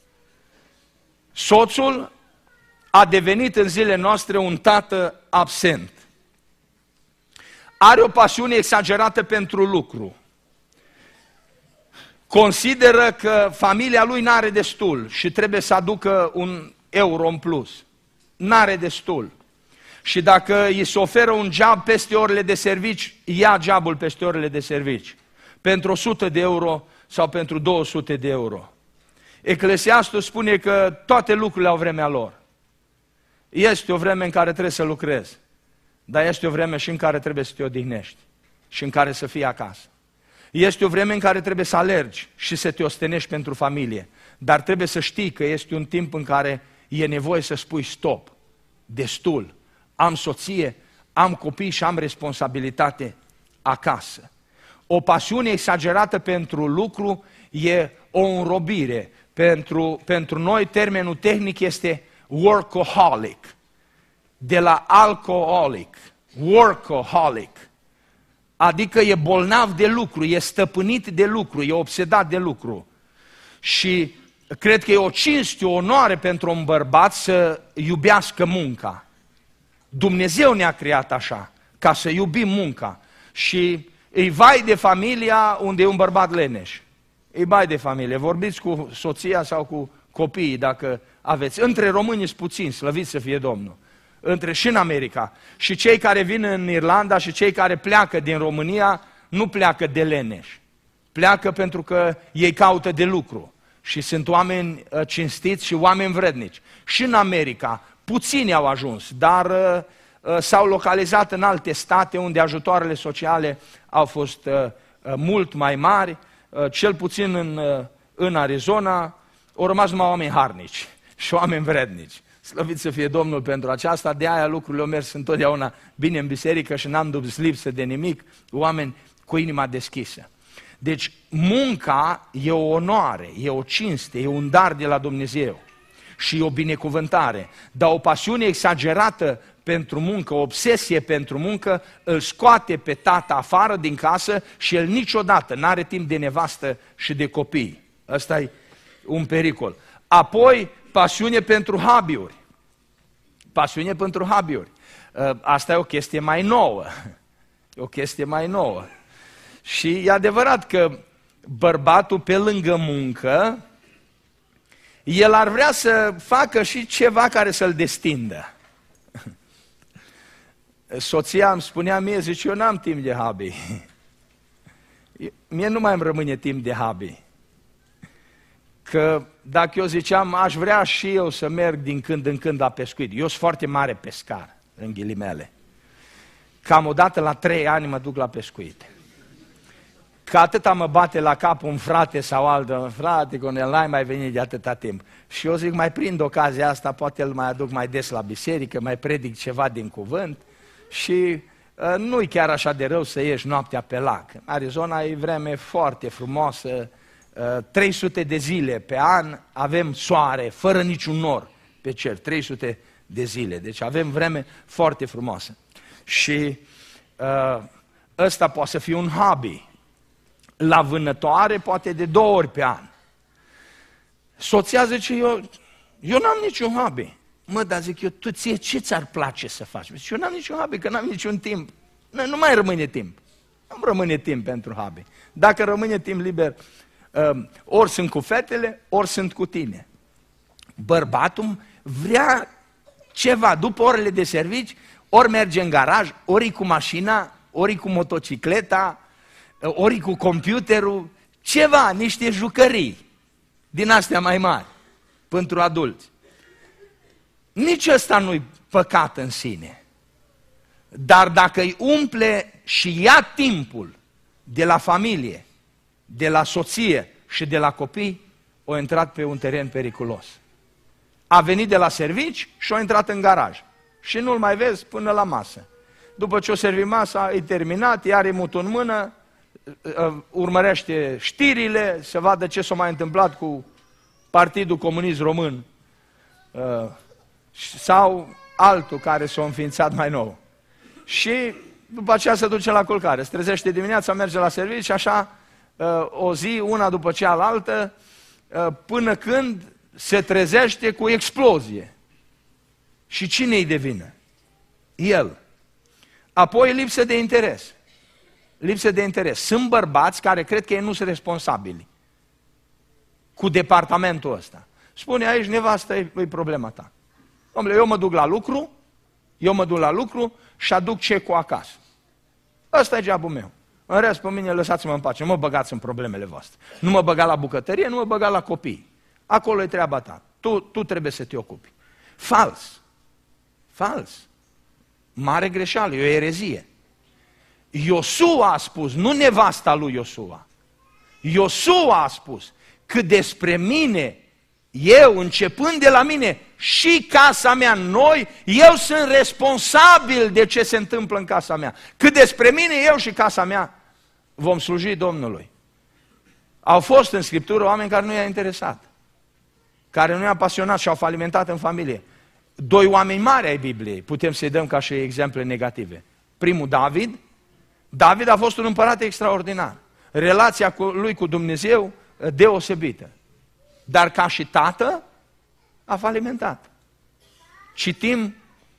Soțul a devenit în zilele noastre un tată absent. Are o pasiune exagerată pentru lucru. Consideră că familia lui n-are destul și trebuie să aducă un euro în plus. N-are destul. Și dacă îi se oferă un job peste orele de servici, ia jobul peste orele de servici. Pentru 100 de euro sau pentru 200 de euro. Eclesiastul spune că toate lucrurile au vremea lor. Este o vreme în care trebuie să lucrezi, dar este o vreme și în care trebuie să te odihnești și în care să fii acasă. Este o vreme în care trebuie să alergi și să te ostenești pentru familie, dar trebuie să știi că este un timp în care e nevoie să spui stop, destul, am soție, am copii și am responsabilitate acasă. O pasiune exagerată pentru lucru e o înrobire. Pentru noi termenul tehnic este workaholic, de la alcoholic, workaholic, adică e bolnav de lucru, e stăpânit de lucru, e obsedat de lucru. Și cred că e o cinste, o onoare pentru un bărbat să iubească munca. Dumnezeu ne-a creat așa, ca să iubim munca. Și îi vai de familia unde e un bărbat leneș. Îi vai de familie. Vorbiți cu soția sau cu copiii dacă aveți. Între români sunt puțini, slăviți să fie Domnul. Și în America. Și cei care vin în Irlanda și cei care pleacă din România nu pleacă de leneși. Pleacă pentru că ei caută de lucru. Și sunt oameni cinstiți și oameni vrednici. Și în America puțini au ajuns, dar s-au localizat în alte state unde ajutoarele sociale au fost mult mai mari, cel puțin în Arizona au rămas numai oameni harnici și oameni vrednici. Slăvit să fie Domnul pentru aceasta, de aia lucrurile au mers întotdeauna bine în biserică și n-am dus lipsă de nimic, oameni cu inima deschisă. Deci munca e o onoare, e o cinste, e un dar de la Dumnezeu și e o binecuvântare, dar o pasiune exagerată pentru muncă, o obsesie pentru muncă, îl scoate pe tată afară din casă și el niciodată n-are timp de nevastă și de copii. Ăsta e un pericol. Apoi, pasiune pentru hobby-uri. Pasiune pentru hobby-uri. Asta e o chestie mai nouă. E o chestie mai nouă. Și e adevărat că bărbatul, pe lângă muncă, el ar vrea să facă și ceva care să-l destindă. Soția îmi spunea mie, zice, eu n-am timp de hobby. Mie nu mai îmi rămâne timp de hobby. Că dacă eu ziceam, aș vrea și eu să merg din când în când la pescuit. Eu sunt foarte mare pescar, în ghilimele. Cam o dată la 3 ani mă duc la pescuit. Că atâta mă bate la cap un frate sau altă, frate, că el n-ai mai venit de atâta timp. Și eu zic, mai prind ocazia asta, poate îl mai aduc mai des la biserică, mai predic ceva din cuvânt și nu-i chiar așa de rău să ieși noaptea pe lac. Arizona e vreme foarte frumoasă, 300 de zile pe an avem soare, fără niciun nor pe cer, 300 de zile, deci avem vreme foarte frumoasă. Și ăsta poate să fie un hobby. La vânătoare poate de 2 ori pe an. Soția zice, eu n-am niciun hobby. Mă, dar zic eu, tu ție ce ți-ar place să faci? Zice, eu n-am niciun hobby, că n-am niciun timp. Nu mai rămâne timp. Nu rămâne timp pentru hobby. Dacă rămâne timp liber, ori sunt cu fetele, ori sunt cu tine. Bărbatul vrea ceva, după orele de servici, ori merge în garaj, ori cu mașina, ori cu motocicleta, ori cu computerul, ceva, niște jucării din astea mai mari pentru adulți. Nici ăsta nu-i păcat în sine. Dar dacă îi umple și ia timpul de la familie, de la soție și de la copii, a intrat pe un teren periculos. A venit de la servici și a intrat în garaj. Și nu-l mai vezi până la masă. După ce o servi masa, e terminat, iar e mutul în mână, urmărește știrile, să vadă ce s-a mai întâmplat cu Partidul Comunist Român sau altul care s-a înființat mai nou. Și după aceea se duce la culcare, se trezește dimineața, merge la serviciu și așa o zi, una după cealaltă, până când se trezește cu explozie. Și cine îi de vină? El. Apoi lipsă de interes. Lipsă de interes. Sunt bărbați care cred că ei nu sunt responsabili cu departamentul ăsta. Spune aici, nevastă, e problema ta. Dom'le, eu mă duc la lucru și aduc cecul acasă. Ăsta e geabul meu. În rest, pe mine lăsați-mă în pace, nu mă băgați în problemele voastre. Nu mă băga la bucătărie, nu mă băga la copii. Acolo e treaba ta. Tu trebuie să te ocupi. Fals. Fals. Mare greșeală, e o erezie. Iosua a spus, nu nevasta lui Iosua. Iosua a spus că despre mine, eu, începând de la mine și casa mea, eu sunt responsabil de ce se întâmplă în casa mea. Că despre mine, eu și casa mea vom sluji Domnului. Au fost în Scriptură oameni care nu i-a interesat, care nu i-a pasionat și au falimentat în familie. 2 oameni mari ai Bibliei, putem să-i dăm ca și exemple negative. Primul, David. David a fost un împărat extraordinar. Relația lui cu Dumnezeu deosebită. Dar ca și tată, a falimentat. Citim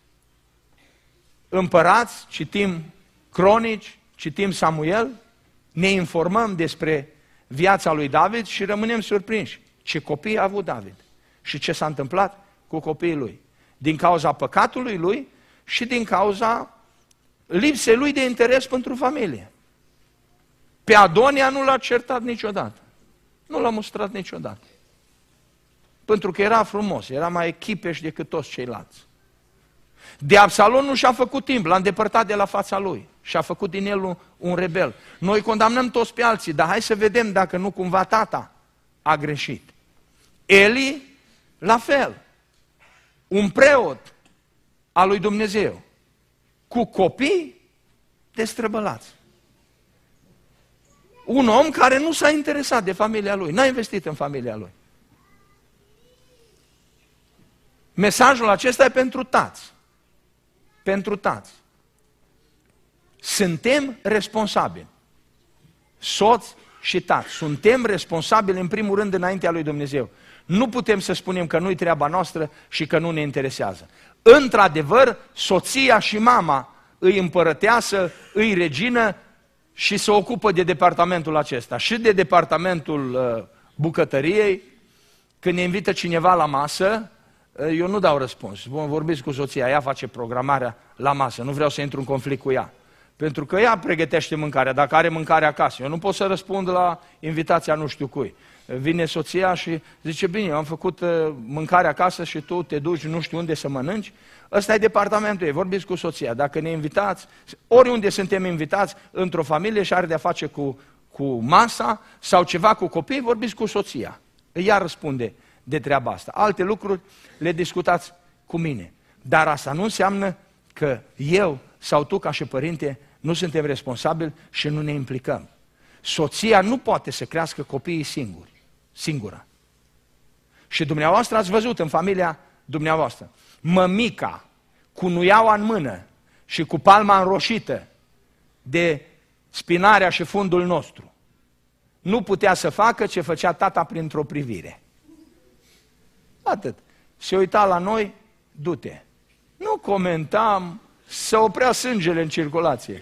Împărați, citim Cronici, citim Samuel, ne informăm despre viața lui David și rămânem surprinși. Ce copii a avut David și ce s-a întâmplat cu copiii lui. Din cauza păcatului lui și din cauza lipsei lui de interes pentru familie. Pe Adonia nu l-a certat niciodată. Nu l-a mustrat niciodată. Pentru că era frumos, era mai echipeș decât toți ceilalți. De Absalom nu și-a făcut timp, l-a îndepărtat de la fața lui și a făcut din el un rebel. Noi condamnăm toți pe alții, dar hai să vedem dacă nu cumva tata a greșit. Eli, la fel. un preot al lui Dumnezeu cu copii destrăbălați. Un om care nu s-a interesat de familia lui, n-a investit în familia lui. Mesajul acesta e pentru tați. Pentru tați. Suntem responsabili. Soți și tați. Suntem responsabili în primul rând înaintea lui Dumnezeu. Nu putem să spunem că nu-i treaba noastră și că nu ne interesează. Într-adevăr, soția și mama îi împărăteasă, îi regină și se ocupă de departamentul acesta. Și de departamentul bucătăriei, când ne invită cineva la masă, eu nu dau răspuns. Vorbiți cu soția, ea face programarea la masă, nu vreau să intru în conflict cu ea. Pentru că ea pregătește mâncarea, dacă are mâncare acasă. Eu nu pot să răspund la invitația nu știu cui. Vine soția și zice, bine, eu am făcut mâncare acasă și tu te duci nu știu unde să mănânci. Ăsta e departamentul ei, vorbiți cu soția. Dacă ne invitați, oriunde suntem invitați într-o familie și are de-a face cu masa sau ceva cu copii, vorbiți cu soția. Ea răspunde de treaba asta. Alte lucruri le discutați cu mine. Dar asta nu înseamnă că eu sau tu ca și părinte nu suntem responsabili și nu ne implicăm. Soția nu poate să crească copiii singura. Și dumneavoastră ați văzut în familia dumneavoastră, mămica cu nuiaua în mână și cu palma înroșită de spinarea și fundul nostru, nu putea să facă ce făcea tata printr-o privire. Atât. Se uita la noi, du-te. Nu comentam, se oprea sângele în circulație.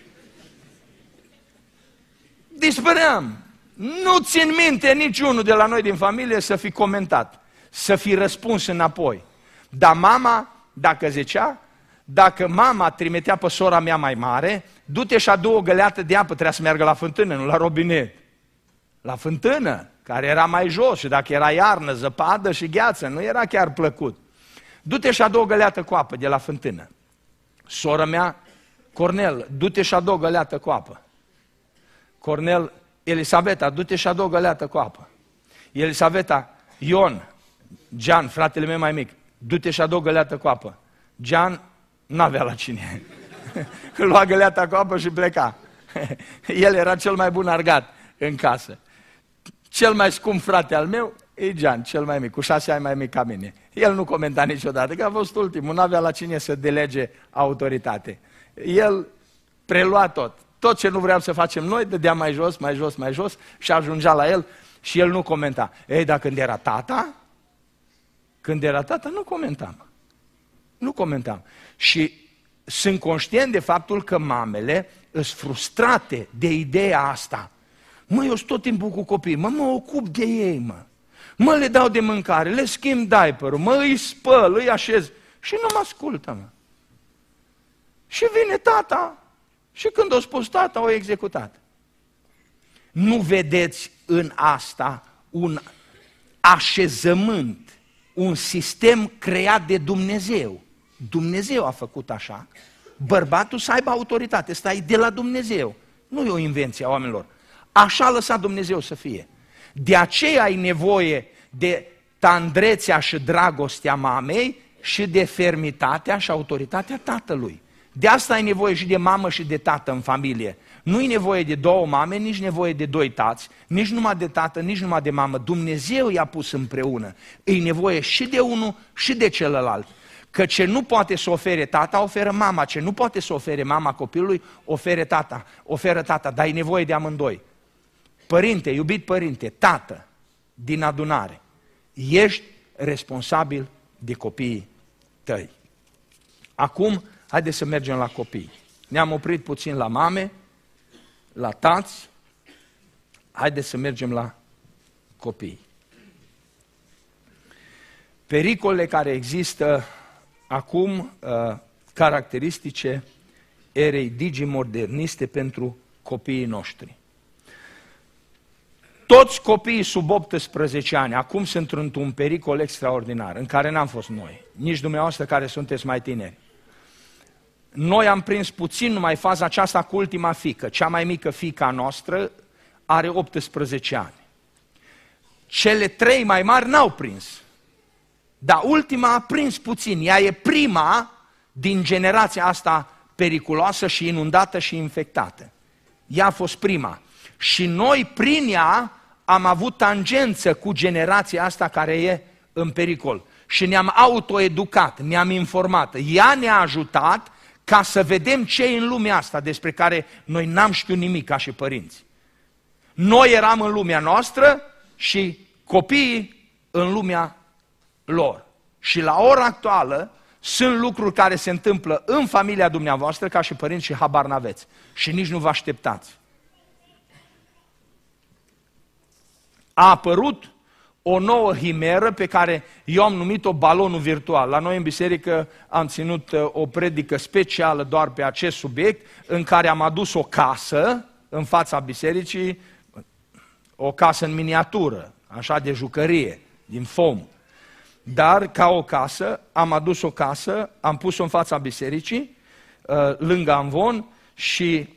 Dispăream. Nu țin minte niciunul de la noi din familie să fi comentat, să fi răspuns înapoi. Dar mama, dacă zicea, dacă mama trimitea pe sora mea mai mare, du-te și adu o găleată de apă, trebuia să meargă la fântână, nu la robinet. La fântână, care era mai jos și dacă era iarnă, zăpadă și gheață, nu era chiar plăcut. Du-te și adu o găleată cu apă de la fântână. Sora mea, Cornel, du-te și adu o găleată cu apă. Cornel, Elisaveta, du-te și adu o găleată cu apă. Elisaveta, Ion, Gian, fratele meu mai mic, du-te și adu o găleată cu apă. Gian n-avea la cine. Lua găleata cu apă și pleca. El era cel mai bun argat în casă. Cel mai scump frate al meu e Gian, cel mai mic, cu 6 ani mai mic ca mine. El nu comenta niciodată, că a fost ultimul, n-avea la cine să delege autoritate. El prelua tot. Tot ce nu vreau să facem noi, dădea mai jos, mai jos, mai jos și ajungea la el și el nu comenta. Ei, dar când era tata, nu comentam. Nu comentam. Și sunt conștient de faptul că mamele sunt frustrate de ideea asta. Mă, eu sunt tot timpul cu copii, mă ocup de ei, mă le dau de mâncare, le schimb diaperul, îi spăl, îi așez și nu mă ascultă, mă. Și vine tata și când o spus tata, o executat. Nu vedeți în asta un așezământ, un sistem creat de Dumnezeu. Dumnezeu a făcut așa. Bărbatul să aibă autoritate, stai de la Dumnezeu. Nu e o invenție a oamenilor. Așa a lăsat Dumnezeu să fie. De aceea ai nevoie de tandrețea și dragostea mamei și de fermitatea și autoritatea tatălui. De asta ai nevoie și de mamă și de tată în familie. Nu e nevoie de 2 mame, nici nevoie de 2 tați, nici numai de tată, nici numai de mamă. Dumnezeu i-a pus împreună. E nevoie și de unul și de celălalt. Că ce nu poate să ofere tata, oferă mama. Ce nu poate să ofere mama copilului, oferă tata. Dar e nevoie de amândoi. Părinte, iubit părinte, tată din adunare, ești responsabil de copiii tăi. Acum, haideți să mergem la copii. Ne-am oprit puțin la mame, la tați, haideți să mergem la copii. Pericolele care există acum, caracteristice erei digimoderniste pentru copiii noștri. Toți copiii sub 18 ani acum sunt într-un pericol extraordinar, în care n-am fost noi, nici dumneavoastră care sunteți mai tineri. Noi am prins puțin numai faza aceasta cu ultima fiică. Cea mai mică fiica noastră are 18 ani. Cele 3 mai mari n-au prins. dar ultima a prins puțin. Ea e prima din generația asta periculoasă și inundată și infectată. Ea a fost prima. Și noi, prin ea, am avut tangență cu generația asta care e în pericol. Și ne-am autoeducat, ne-am informat. Ea ne-a ajutat ca să vedem ce e în lumea asta despre care noi n-am știut nimic ca și părinți. Noi eram în lumea noastră și copiii în lumea lor. Și la ora actuală sunt lucruri care se întâmplă în familia dumneavoastră ca și părinți și habar n-aveți. Și nici nu vă așteptați. A apărut o nouă himeră pe care eu am numit-o balonul virtual. La noi în biserică am ținut o predică specială doar pe acest subiect, în care am adus o casă în fața bisericii, o casă în miniatură, așa de jucărie, din fom. Dar ca o casă, am adus o casă, am pus-o în fața bisericii, lângă amvon și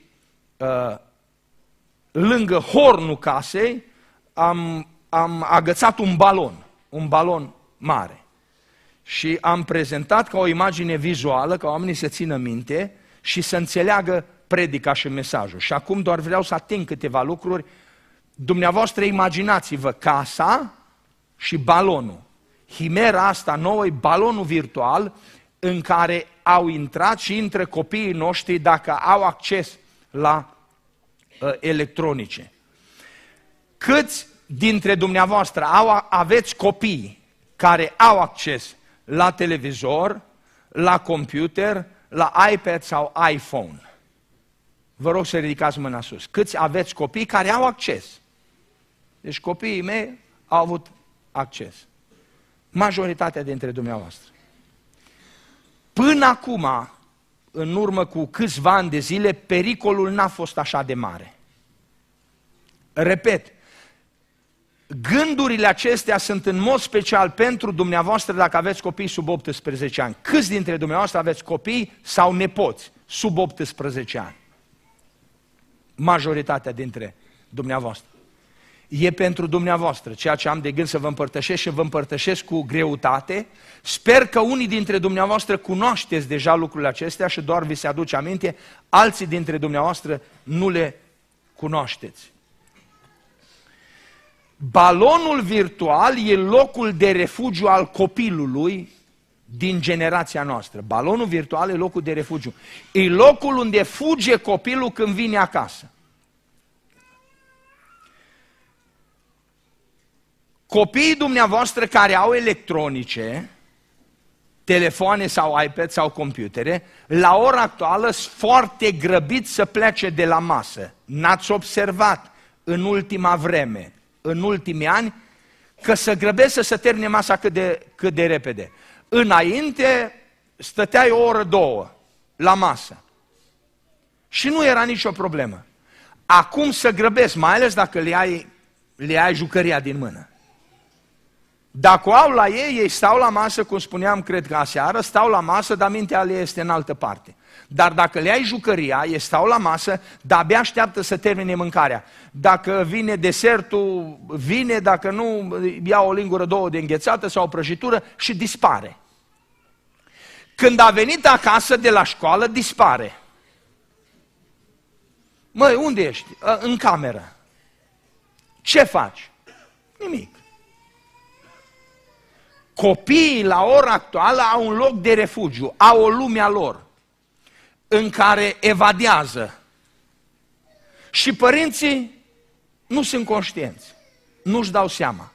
lângă hornul casei am agățat un balon mare. Și am prezentat ca o imagine vizuală, ca oamenii să țină minte și să înțeleagă predica și mesajul. Și acum doar vreau să ating câteva lucruri. Dumneavoastră imaginați-vă casa și balonul. Himera asta nouă e balonul virtual în care au intrat și intră copiii noștri dacă au acces la electronice. Câți dintre dumneavoastră aveți copii care au acces la televizor, la computer, la iPad sau iPhone? Vă rog să ridicați mâna sus. Câți aveți copii care au acces? Deci copiii mei au avut acces. Majoritatea dintre dumneavoastră. Până acum, în urmă cu câțiva ani de zile, pericolul n-a fost așa de mare. Repet, gândurile acestea sunt în mod special pentru dumneavoastră dacă aveți copii sub 18 ani. Câți dintre dumneavoastră aveți copii sau nepoți sub 18 ani? Majoritatea dintre dumneavoastră. E pentru dumneavoastră, ceea ce am de gând să vă împărtășesc și vă împărtășesc cu greutate. Sper că unii dintre dumneavoastră cunoașteți deja lucrurile acestea și doar vi se aduce aminte, alții dintre dumneavoastră nu le cunoașteți. Balonul virtual e locul de refugiu al copilului din generația noastră. Balonul virtual e locul de refugiu. E locul unde fuge copilul când vine acasă. Copiii dumneavoastră care au electronice, telefoane sau iPad sau computere, la ora actuală sunt foarte grăbiți să plece de la masă. N-ați observat în ultima vreme, în ultimii ani, că se grăbesc să se termine masa cât de repede. Înainte stăteai o oră, două la masă și nu era nicio problemă. Acum se grăbesc, mai ales dacă le ai jucăria din mână. Dacă o au la ei stau la masă, cum spuneam, cred că aseară, stau la masă, dar mintea le este în altă parte. Dar dacă le ai jucăria, ei stau la masă, dar abia așteaptă să termine mâncarea. Dacă vine desertul, vine, dacă nu, ia o lingură, două de înghețată sau o prăjitură și dispare. Când a venit acasă de la școală, dispare. Măi, unde ești? În cameră. Ce faci? Nimic. Copiii la ora actuală au un loc de refugiu, au o lume a lor în care evadează. Și părinții nu sunt conștienți, nu-și dau seama.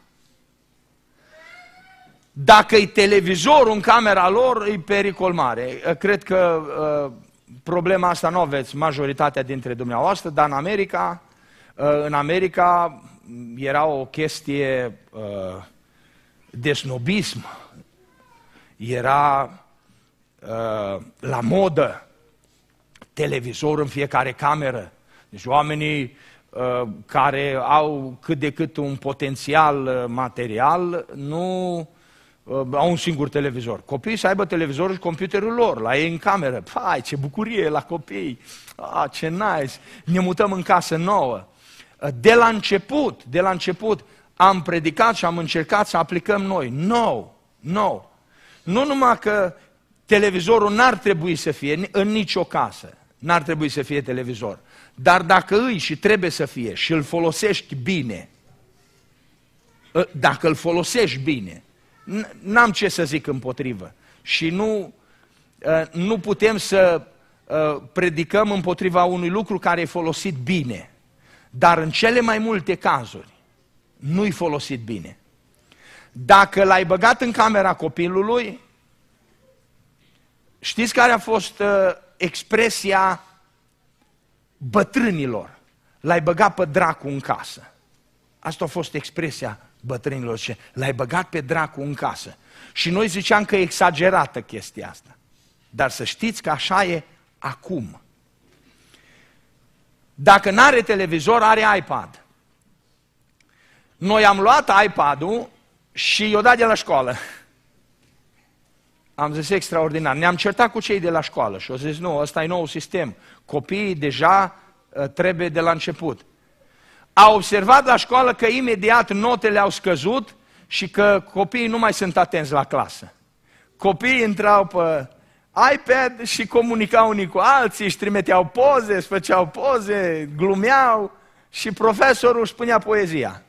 Dacă e televizorul în camera lor, e pericol mare. Cred că problema asta nu aveți majoritatea dintre dumneavoastră, dar în America era o chestie de snobism, era la modă televizor în fiecare cameră. Deci oamenii care au cât de cât un potențial material nu au un singur televizor. Copiii să aibă televizorul și computerul lor, la ei în cameră. Pai, ce bucurie la copii! Ce nice! Ne mutăm în casă nouă. De la început am predicat și am încercat să aplicăm noi. No. Nu numai că televizorul n-ar trebui să fie în nicio casă, n-ar trebui să fie televizor, dar dacă îi și trebuie să fie și îl folosești bine, dacă îl folosești bine, n-am ce să zic împotrivă. Și nu putem să predicăm împotriva unui lucru care e folosit bine. Dar în cele mai multe cazuri, nu-i folosit bine. Dacă l-ai băgat în camera copilului, știți care a fost expresia bătrânilor? L-ai băgat pe dracu în casă. Asta a fost expresia bătrânilor. L-ai băgat pe dracu în casă. Și noi ziceam că e exagerată chestia asta. Dar să știți că așa e acum. Dacă n-are televizor, are iPad. Noi am luat iPad-ul și i-o dat de la școală. Am zis extraordinar. Ne-am certat cu cei de la școală și au zis, nu, ăsta e nou sistem. Copiii deja trebuie de la început. A observat la școală că imediat notele au scăzut și că copiii nu mai sunt atenți la clasă. Copiii intrau pe iPad și comunicau unii cu alții, își trimiteau poze, își făceau poze, glumeau și profesorul își punea poezia.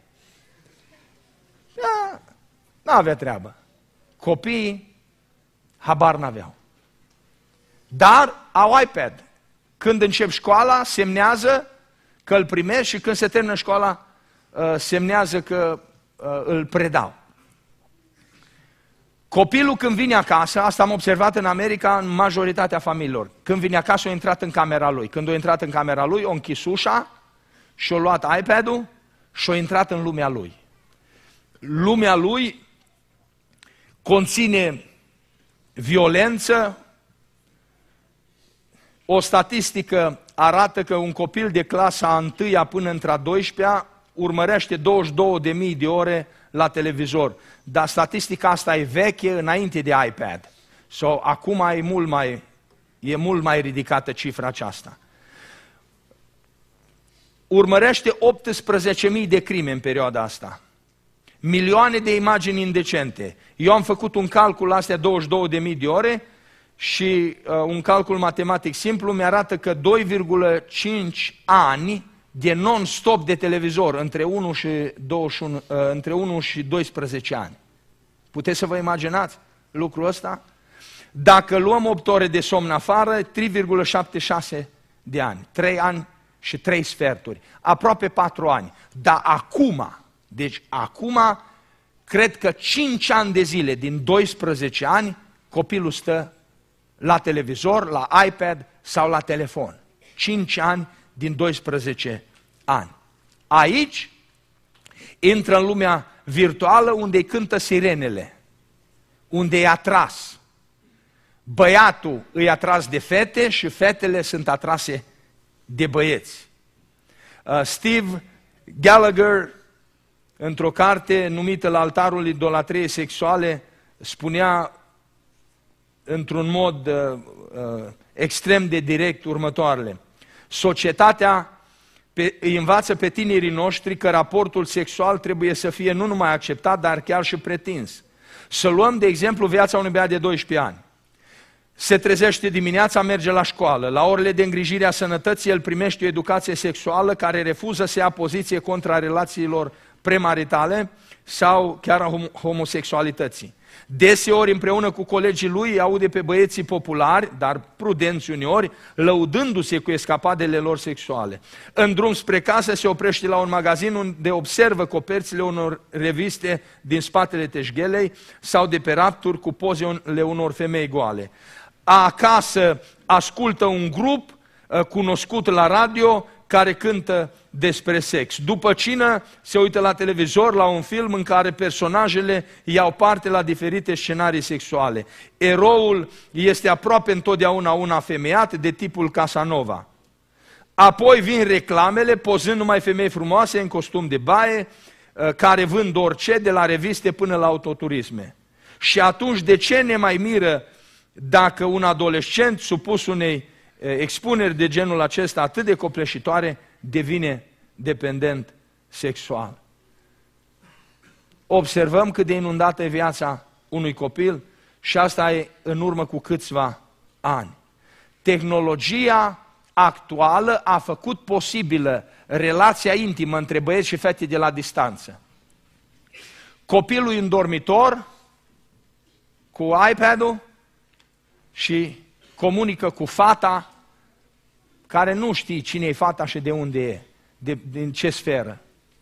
Da, n-avea treabă. Copiii habar n-aveau. Dar au iPad. Când încep școala, semnează că îl primești și când se termină școala, semnează că îl predau. Copilul când vine acasă, asta am observat în America în majoritatea familiilor, când vine acasă a intrat în camera lui. Când a intrat în camera lui, a închis ușa și a luat iPad-ul și a intrat în lumea lui. Lumea lui conține violență. O statistică arată că un copil de clasa 1 până între-a 12-a urmărește 22.000 de ore la televizor. Dar statistica asta e veche înainte de iPad. Acum e mult mai ridicată cifra aceasta. Urmărește 18.000 de crime în perioada asta. Milioane de imagini indecente. Eu am făcut un calcul la astea 22.000 de ore și un calcul matematic simplu mi-arată că 2,5 ani de non-stop de televizor între 1 și 12 ani. Puteți să vă imaginați lucrul ăsta? Dacă luăm 8 ore de somn afară, 3,76 de ani. 3 ani și 3 sferturi. Aproape 4 ani. Dar acum, cred că 5 ani de zile din 12 ani, copilul stă la televizor, la iPad sau la telefon. 5 ani din 12 ani. Aici intră în lumea virtuală unde îi cântă sirenele, unde e atras. Băiatul îi atras de fete și fetele sunt atrase de băieți. Steve Gallagher, într-o carte numită La altarul idolatriei sexuale, spunea într-un mod extrem de direct următoarele. Societatea îi învață pe tinerii noștri că raportul sexual trebuie să fie nu numai acceptat, dar chiar și pretins. Să luăm, de exemplu, viața unui băiat de 12 ani. Se trezește dimineața, merge la școală. La orele de îngrijire a sănătății, el primește o educație sexuală care refuză să ia poziție contra relațiilor premaritale sau chiar a homosexualității. Deseori, împreună cu colegii lui, aude pe băieții populari, dar prudenți uneori, lăudându-se cu escapadele lor sexuale. În drum spre casă se oprește la un magazin unde observă coperțile unor reviste din spatele teșghelei sau de pe rafturi cu pozele unor femei goale. Acasă ascultă un grup cunoscut la radio care cântă despre sex. După cină se uită la televizor la un film în care personajele iau parte la diferite scenarii sexuale. Eroul este aproape întotdeauna un afemeiat de tipul Casanova. Apoi vin reclamele, pozând numai femei frumoase în costum de baie, care vând orice, de la reviste până la autoturisme. Și atunci de ce ne mai miră dacă un adolescent supus unei expuneri de genul acesta atât de copleșitoare devine dependent sexual? Observăm cât de inundată e viața unui copil și asta e în urmă cu câțiva ani. Tehnologia actuală a făcut posibilă relația intimă între băieți și fete de la distanță. Copilul în dormitor cu iPad-ul și comunică cu fata care nu știe cine e fata și de unde e, din ce sferă.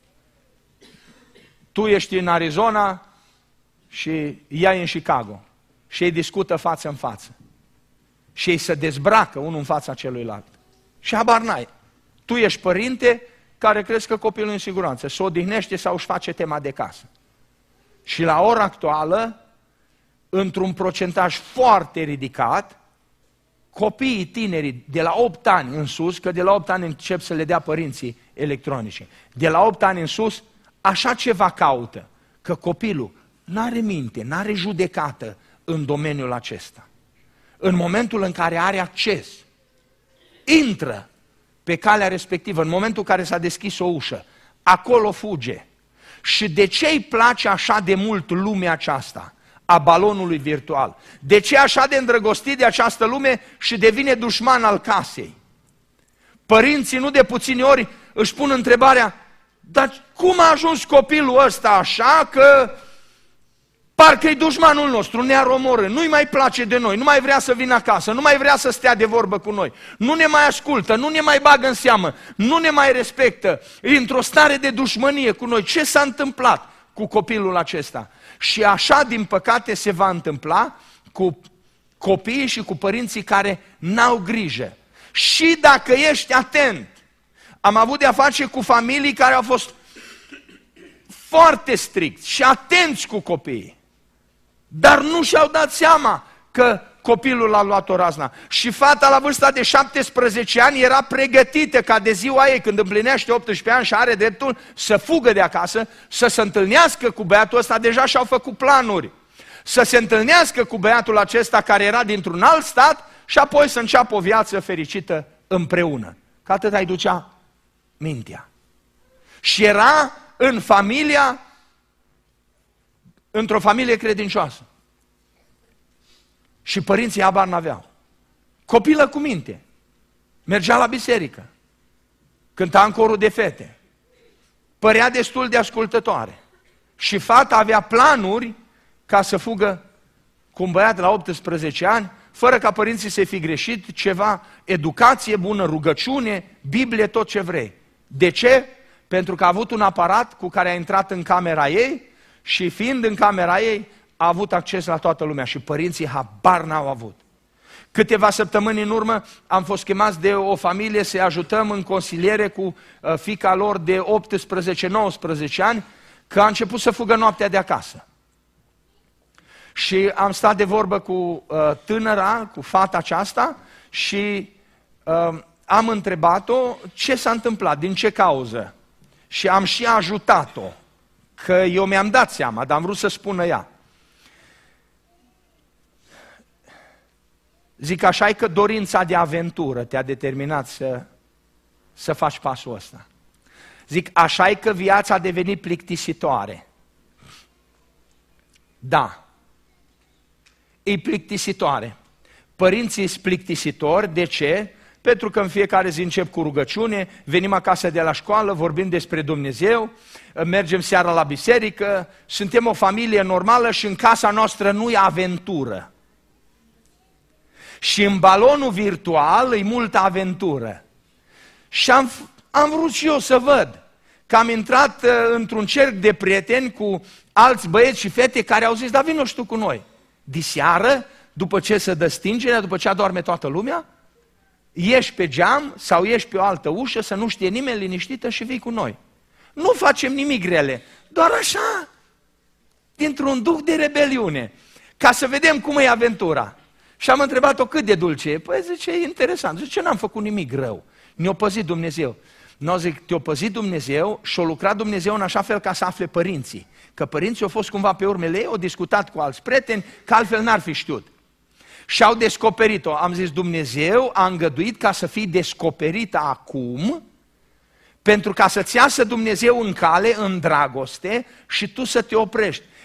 Tu ești în Arizona și ea e în Chicago și ei discută față în față. Și ei se dezbracă unul în fața celuilalt. Și habar n-ai. Tu ești părinte care crezi că copilul e în siguranță, se odihnește sau își face tema de casă. Și la ora actuală, într-un procentaj foarte ridicat, copiii tineri de la 8 ani în sus, că de la 8 ani încep să le dea părinții electronice, de la 8 ani în sus, așa ceva caută, că copilul n-are minte, n-are judecată în domeniul acesta. În momentul în care are acces, intră pe calea respectivă, în momentul în care s-a deschis o ușă, acolo fuge. Și de ce îi place așa de mult lumea aceasta a balonului virtual? De ce e așa de îndrăgostit de această lume și devine dușman al casei? Părinții nu de puține ori își pun întrebarea, dar cum a ajuns copilul ăsta așa că parcă-i dușmanul nostru, ne-ar omorî, nu-i mai place de noi, nu mai vrea să vină acasă, nu mai vrea să stea de vorbă cu noi, nu ne mai ascultă, nu ne mai bagă în seamă, nu ne mai respectă, e într-o stare de dușmănie cu noi. Ce s-a întâmplat cu copilul acesta? Și așa, din păcate, se va întâmpla cu copiii și cu părinții care n-au grijă. Și dacă ești atent, am avut de-a face cu familii care au fost foarte stricți și atenți cu copiii, dar nu și-au dat seama că copilul a luat o razna. Și fata la vârsta de 17 ani era pregătită ca de ziua ei, când împlinește 18 ani și are dreptul să fugă de acasă, să se întâlnească cu băiatul ăsta, deja și-au făcut planuri, să se întâlnească cu băiatul acesta care era dintr-un alt stat și apoi să înceapă o viață fericită împreună. Că atât îi ducea mintea. Și era în familia, într-o familie credincioasă. Și părinții habar n-aveau. Copilă cu minte. Mergea la biserică. Cânta în corul de fete. Părea destul de ascultătoare. Și fata avea planuri ca să fugă cu un băiat la 18 ani, fără ca părinții să fi greșit, ceva, educație bună, rugăciune, Biblie, tot ce vrei. De ce? Pentru că a avut un aparat cu care a intrat în camera ei și fiind în camera ei, a avut acces la toată lumea și părinții habar n-au avut. Câteva săptămâni în urmă am fost chemați de o familie să ajutăm în consiliere cu fiica lor de 18-19 ani, că a început să fugă noaptea de acasă. Și am stat de vorbă cu tânăra, cu fata aceasta și am întrebat-o ce s-a întâmplat, din ce cauză. Și am și ajutat-o, că eu mi-am dat seama, dar am vrut să spună ea. Zic, așa e că dorința de aventură te-a determinat să faci pasul ăsta. Zic, așa e că viața a devenit plictisitoare. Da, e plictisitoare. Părinții sunt plictisitori, de ce? Pentru că în fiecare zi încep cu rugăciune, venim acasă de la școală, vorbim despre Dumnezeu, mergem seara la biserică, suntem o familie normală și în casa noastră nu e aventură. Și în balonul virtual e multă aventură. Și am vrut și eu să văd că am intrat într-un cerc de prieteni cu alți băieți și fete care au zis, da, vino și tu cu noi. Diseară, după ce se dă stingerea, după ce adorme toată lumea, ieși pe geam sau ieși pe o altă ușă să nu știe nimeni, liniștită, și vii cu noi. Nu facem nimic grele, doar așa, dintr-un duh de rebeliune, ca să vedem cum e aventura. Și am întrebat-o cât de dulce e. Păi zice, e interesant. Zice, n-am făcut nimic rău. Ne-a păzit Dumnezeu. Nu, zic, te-a păzit Dumnezeu și a lucrat Dumnezeu în așa fel ca să afle părinții. Că părinții au fost cumva pe urmele ei, au discutat cu alți prieteni, că altfel n-ar fi știut. Și au descoperit-o. Am zis, Dumnezeu a îngăduit ca să fii descoperită acum, pentru ca să-ți iasă Dumnezeu în cale, în dragoste, și tu să te oprești.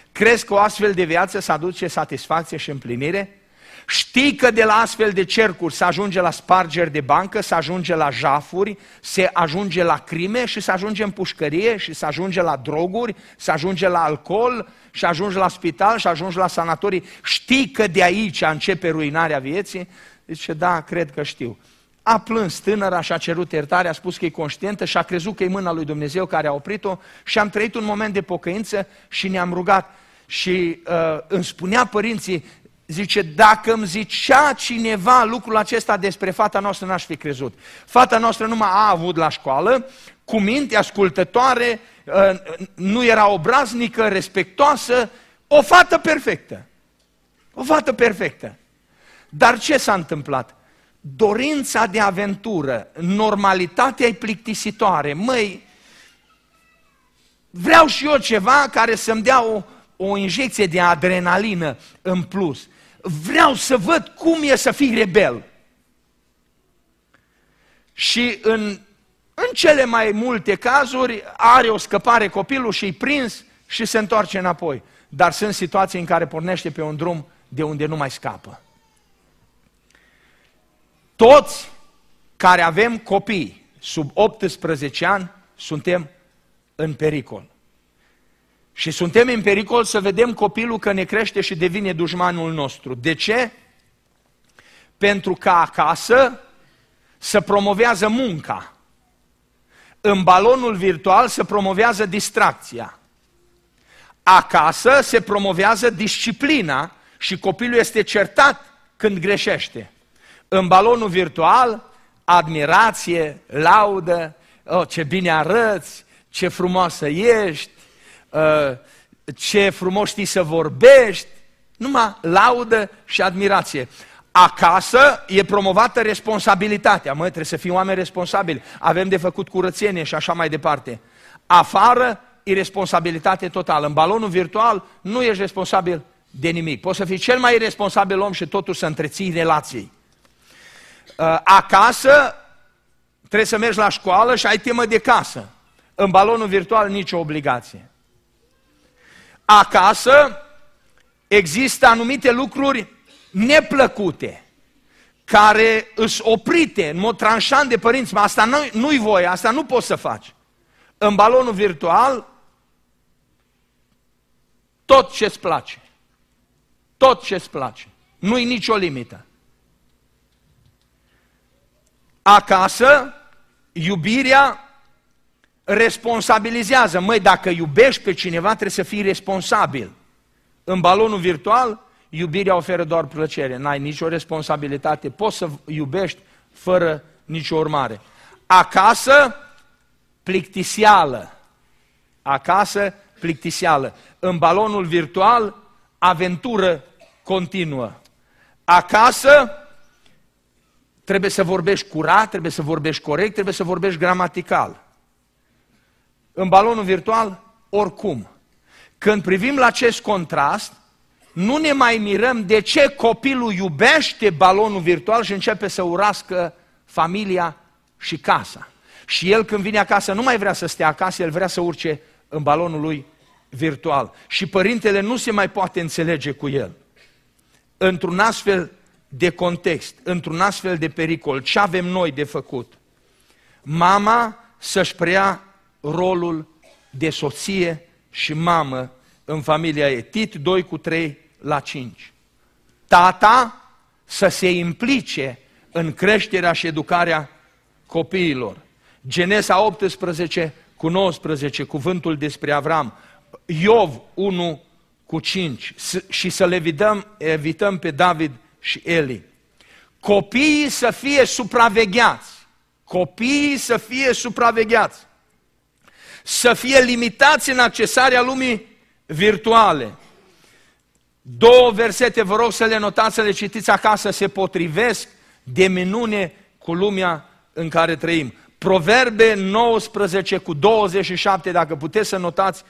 Crezi că o astfel de viață să aduce satisfacție și împlinire? Știi că de la astfel de cercuri se ajunge la spargeri de bancă, se ajunge la jafuri, se ajunge la crime și se ajunge în pușcărie și se ajunge la droguri, se ajunge la alcool și ajungi la spital și ajungi la sanatorii. Știi că de aici începe ruinarea vieții? Zice, da, cred că știu. A plâns tânăra și a cerut iertare, a spus că e conștientă și a crezut că e mâna lui Dumnezeu care a oprit-o și am trăit un moment de pocăință și ne-am rugat. Și îmi spunea părinții, zice, dacă îmi zicea cineva lucrul acesta despre fata noastră, n-aș fi crezut. Fata noastră numai a avut la școală, cu minte, ascultătoare, nu era obraznică, respectoasă, o fată perfectă. O fată perfectă. Dar ce s-a întâmplat? Dorința de aventură, normalitatea e plictisitoare. Măi, vreau și eu ceva care să-mi dea o injecție de adrenalină în plus. Vreau să văd cum e să fii rebel. Și în cele mai multe cazuri are o scăpare copilul și-i prins și se întoarce înapoi. Dar sunt situații în care pornește pe un drum de unde nu mai scapă. Toți care avem copii sub 18 ani suntem în pericol. Și suntem în pericol să vedem copilul că ne crește și devine dușmanul nostru. De ce? Pentru că acasă se promovează munca. În balonul virtual se promovează distracția. Acasă se promovează disciplina și copilul este certat când greșește. În balonul virtual, admirație, laudă, ce bine arăți, ce frumoasă ești, ce frumos știi să vorbești, numai laudă și admirație. Acasă e promovată responsabilitatea, trebuie să fim oameni responsabili, avem de făcut curățenie și așa mai departe. Afară e responsabilitate totală. În balonul virtual nu ești responsabil de nimic. Poți să fii cel mai responsabil om și totuși să întreții relații. Acasă trebuie să mergi la școală și ai temă de casă. În balonul virtual nicio obligație. Acasă există anumite lucruri neplăcute, care îs oprite în mod tranșant de părinți. Asta nu-i voie, asta nu poți să faci. În balonul virtual, tot ce-ți place. Tot ce-ți place. Nu-i nicio limită. Acasă, iubirea responsabilizează. Dacă iubești pe cineva, trebuie să fii responsabil. În balonul virtual, iubirea oferă doar plăcere. N-ai nicio responsabilitate. Poți să iubești fără nicio urmare. Acasă, plictisială. Acasă, plictisială. În balonul virtual, aventură continuă. Acasă, trebuie să vorbești curat, trebuie să vorbești corect, trebuie să vorbești gramatical. În balonul virtual, oricum. Când privim la acest contrast, nu ne mai mirăm de ce copilul iubește balonul virtual și începe să urască familia și casa. Și el când vine acasă nu mai vrea să stea acasă, el vrea să urce în balonul lui virtual. Și părintele nu se mai poate înțelege cu el. Într-un astfel de context, într-un astfel de pericol, ce avem noi de făcut? Mama să-și preia rolul de soție și mamă în familia ei. Tit 2:3-5. Tata să se implice în creșterea și educarea copiilor. Genesa 18:19, cuvântul despre Avram. Iov 1:5 și să le evităm pe David și Eli. Copiii să fie supravegheați. Copiii să fie supravegheați. Să fie limitați în accesarea lumii virtuale. 2 versete, vă rog să le notați, să le citiți acasă, se potrivesc de minune cu lumea în care trăim. Proverbe 19:27, dacă puteți să notați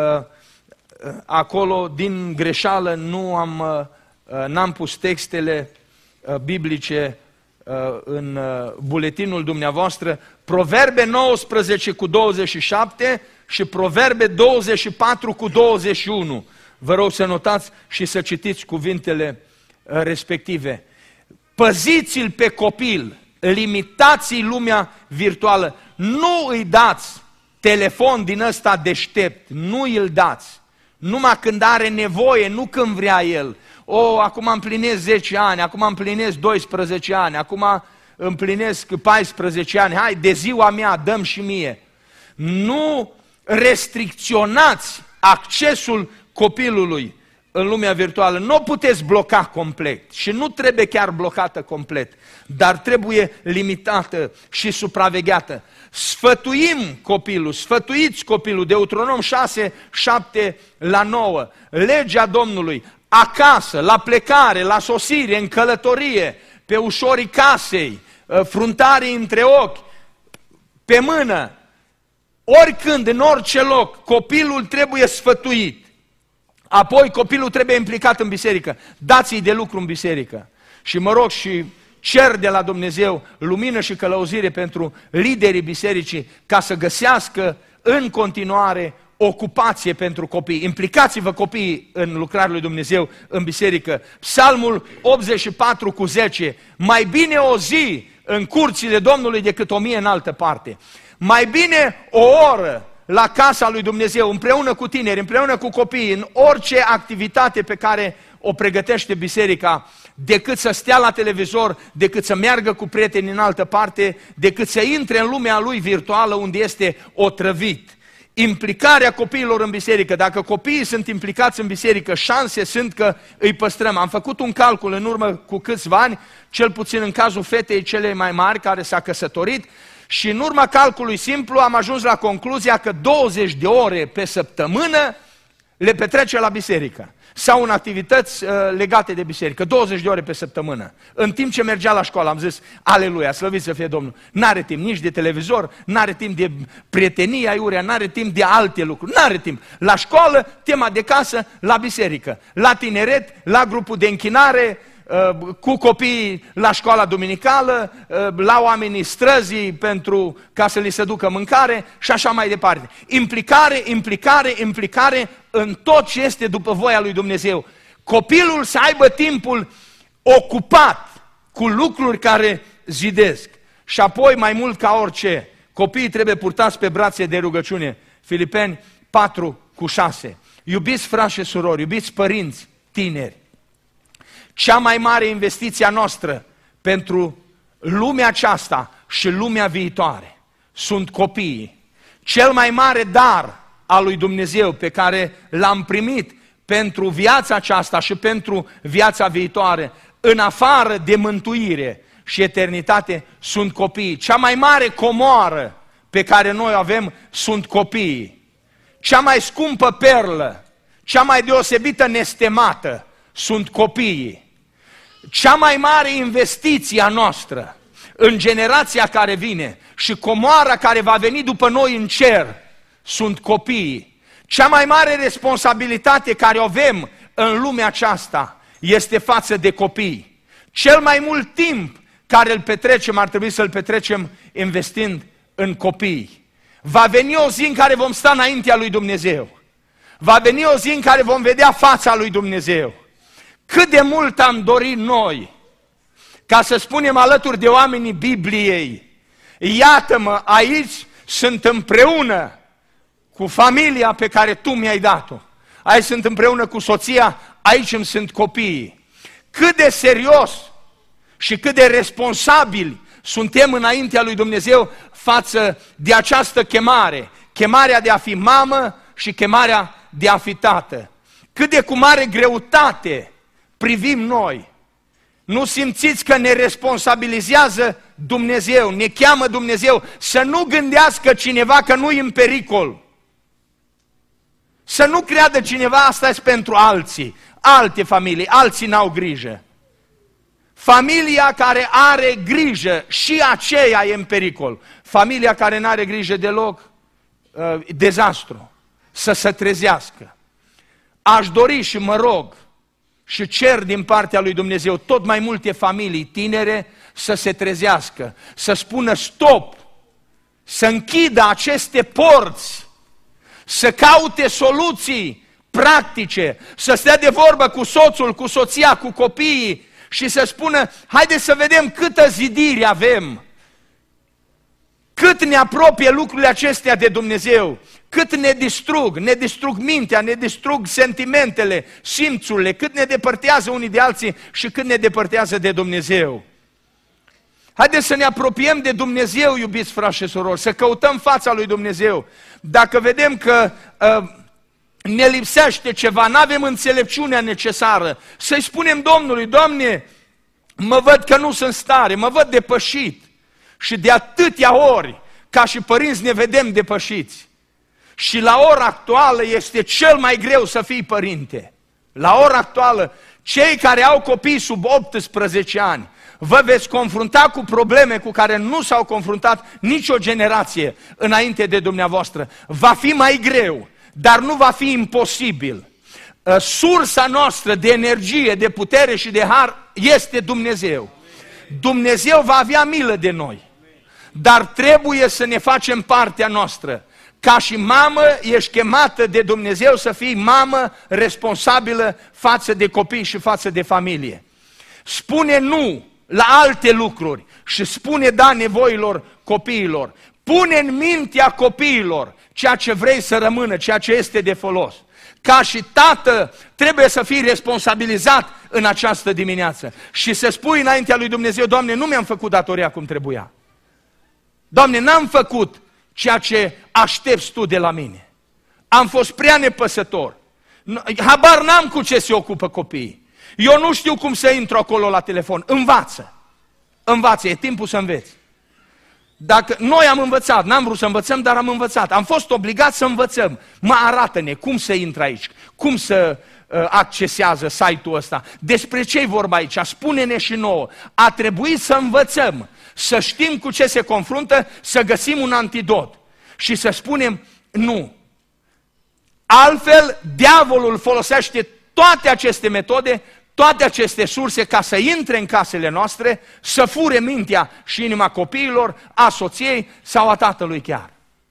acolo, din greșeală n-am pus textele biblice în buletinul dumneavoastră. Proverbe 19:27 și Proverbe 24:21. Vă rog să notați și să citiți cuvintele respective. Păziți-l pe copil, limitați-i lumea virtuală, nu îi dați telefon din ăsta deștept, nu îl dați, numai când are nevoie, nu când vrea el. Acum împlinesc 10 ani, acum împlinesc 12 ani, acum împlinesc 14 ani, hai, de ziua mea, dăm și mie. Nu restricționați accesul copilului în lumea virtuală. Nu o puteți bloca complet și nu trebuie chiar blocată complet, dar trebuie limitată și supravegheată. Sfătuim copilul, sfătuiți copilul, Deuteronom 6, 7 la 9, legea Domnului, acasă, la plecare, la sosire, în călătorie, pe ușorii casei, fruntarii între ochi, pe mână, oricând, în orice loc, copilul trebuie sfătuit. Apoi copilul trebuie implicat în biserică. Dați-i de lucru în biserică. Și mă rog și cer de la Dumnezeu lumină și călăuzire pentru liderii bisericii ca să găsească în continuare ocupație pentru copii. Implicați-vă copiii în lucrarea lui Dumnezeu în biserică. Psalmul 84 cu 10. Mai bine o zi în curțile Domnului decât 1000 în altă parte. Mai bine o oră la casa lui Dumnezeu, împreună cu tineri, împreună cu copiii, în orice activitate pe care o pregătește biserica, decât să stea la televizor, decât să meargă cu prieteni în altă parte, decât să intre în lumea lui virtuală unde este otrăvit. Implicarea copiilor în biserică, dacă copiii sunt implicați în biserică, șanse sunt că îi păstrăm. Am făcut un calcul în urmă cu câțiva ani, cel puțin în cazul fetei cele mai mari care s-a căsătorit, și în urma calculului simplu am ajuns la concluzia că 20 de ore pe săptămână le petrece la biserică sau în activități legate de biserică, 20 de ore pe săptămână. În timp ce mergea la școală am zis, aleluia, slăvit să fie Domnul, n-are timp nici de televizor, n-are timp de prietenie aiurea, n-are timp de alte lucruri, n-are timp. La școală, tema de casă, la biserică, la tineret, la grupul de închinare, cu copiii la școala duminicală, la oamenii străzii pentru ca să li se ducă mâncare și așa mai departe. Implicare în tot ce este după voia lui Dumnezeu. Copilul să aibă timpul ocupat cu lucruri care zidesc. Și apoi, mai mult ca orice, copiii trebuie purtați pe brațe de rugăciune. Filipeni 4 cu 6. Iubiți frați și surori, iubiți părinți tineri, cea mai mare investiție a noastră pentru lumea aceasta și lumea viitoare sunt copiii. Cel mai mare dar al lui Dumnezeu pe care l-am primit pentru viața aceasta și pentru viața viitoare, în afară de mântuire și eternitate, sunt copiii. Cea mai mare comoară pe care noi o avem sunt copiii. Cea mai scumpă perlă, cea mai deosebită nestemată sunt copiii. Cea mai mare investiție a noastră în generația care vine și comoara care va veni după noi în cer sunt copiii. Cea mai mare responsabilitate care o avem în lumea aceasta este față de copii. Cel mai mult timp care îl petrecem ar trebui să-l petrecem investind în copii. Va veni o zi în care vom sta înaintea lui Dumnezeu. Va veni o zi în care vom vedea fața lui Dumnezeu. Cât de mult am dorit noi ca să spunem alături de oamenii Bibliei, iată-mă, aici sunt împreună cu familia pe care tu mi-ai dat-o. Aici sunt împreună cu soția, aici îmi sunt copiii. Cât de serios și cât de responsabili suntem înaintea lui Dumnezeu față de această chemare, chemarea de a fi mamă și chemarea de a fi tată. Cât de cu mare greutate privim noi. Nu simțiți că ne responsabilizează Dumnezeu, ne cheamă Dumnezeu să nu gândească cineva că nu e în pericol. Să nu creadă cineva asta e pentru alții, alte familii, alții n-au grijă. Familia care are grijă și aceea e în pericol. Familia care n-are grijă deloc, dezastru, să se trezească. Aș dori și mă rog și cer din partea lui Dumnezeu tot mai multe familii tinere să se trezească, să spună stop, să închidă aceste porți, să caute soluții practice, să stea de vorbă cu soțul, cu soția, cu copiii și să spună, haideți să vedem câtă zidire avem, cât ne apropie lucrurile acestea de Dumnezeu, cât ne distrug mintea, ne distrug sentimentele, simțurile, cât ne depărtează unii de alții și cât ne depărtează de Dumnezeu. Haideți să ne apropiem de Dumnezeu, iubiți frați și surori, să căutăm fața lui Dumnezeu. Dacă vedem că ne lipsește ceva, nu avem înțelepciunea necesară, să-i spunem Domnului, Doamne, mă văd că nu sunt stare, mă văd depășit. Și de atâtea ori, ca și părinți, ne vedem depășiți. Și la ora actuală este cel mai greu să fii părinte. La ora actuală, cei care au copii sub 18 ani, vă veți confrunta cu probleme cu care nu s-au confruntat nicio generație înainte de dumneavoastră. Va fi mai greu, dar nu va fi imposibil. Sursa noastră de energie, de putere și de har este Dumnezeu. Dumnezeu va avea milă de noi, dar trebuie să ne facem partea noastră. Ca și mamă, ești chemată de Dumnezeu să fii mamă responsabilă față de copii și față de familie. Spune nu la alte lucruri și spune da nevoilor copiilor. Pune în mintea copiilor ceea ce vrei să rămână, ceea ce este de folos. Ca și tată trebuie să fii responsabilizat în această dimineață și să spui înaintea lui Dumnezeu, Doamne, nu mi-am făcut datoria cum trebuia. Doamne, n-am făcut ceea ce aștepți Tu de la mine. Am fost prea nepăsător. Habar n-am cu ce se ocupă copiii. Eu nu știu cum să intru acolo la telefon. Învață. Învață, e timpul să înveți. Dacă noi am învățat, n-am vrut să învățăm, dar am învățat. Am fost obligați să învățăm. Arată-ne cum să intră aici, cum să accesează site-ul ăsta. Despre ce-i vorba aici? Spune-ne și nouă. A trebuit să învățăm, să știm cu ce se confruntă, să găsim un antidot și să spunem nu. Altfel, diavolul folosește toate aceste metode, toate aceste surse ca să intre în casele noastre, să fure mintea și inima copiilor, a soției sau a tatălui chiar.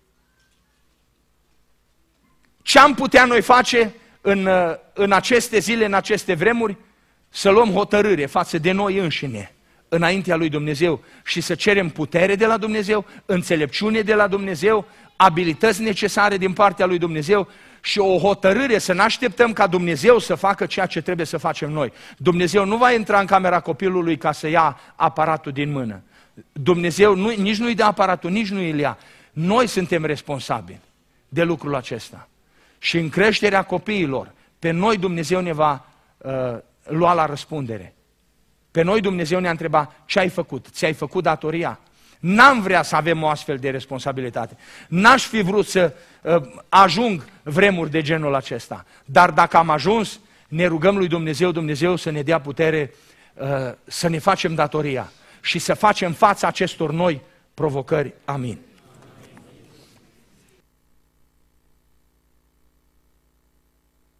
Ce am putea noi face în aceste zile, în aceste vremuri? Să luăm hotărâre față de noi înșine, înaintea lui Dumnezeu și să cerem putere de la Dumnezeu, înțelepciune de la Dumnezeu, abilități necesare din partea lui Dumnezeu și o hotărâre să ne așteptăm ca Dumnezeu să facă ceea ce trebuie să facem noi. Dumnezeu nu va intra în camera copilului ca să ia aparatul din mână. Dumnezeu nici nu-i dă aparatul, nici nu îl ia. Noi suntem responsabili de lucrul acesta. Și în creșterea copiilor, pe noi Dumnezeu ne va lua la răspundere. Pe noi Dumnezeu ne-a întrebat, ce ai făcut? Ți-ai făcut datoria? N-am vrea să avem o astfel de responsabilitate. N-aș fi vrut să ajung vremuri de genul acesta. Dar dacă am ajuns, ne rugăm lui Dumnezeu, Dumnezeu să ne dea putere să ne facem datoria și să facem fața acestor noi provocări. Amin.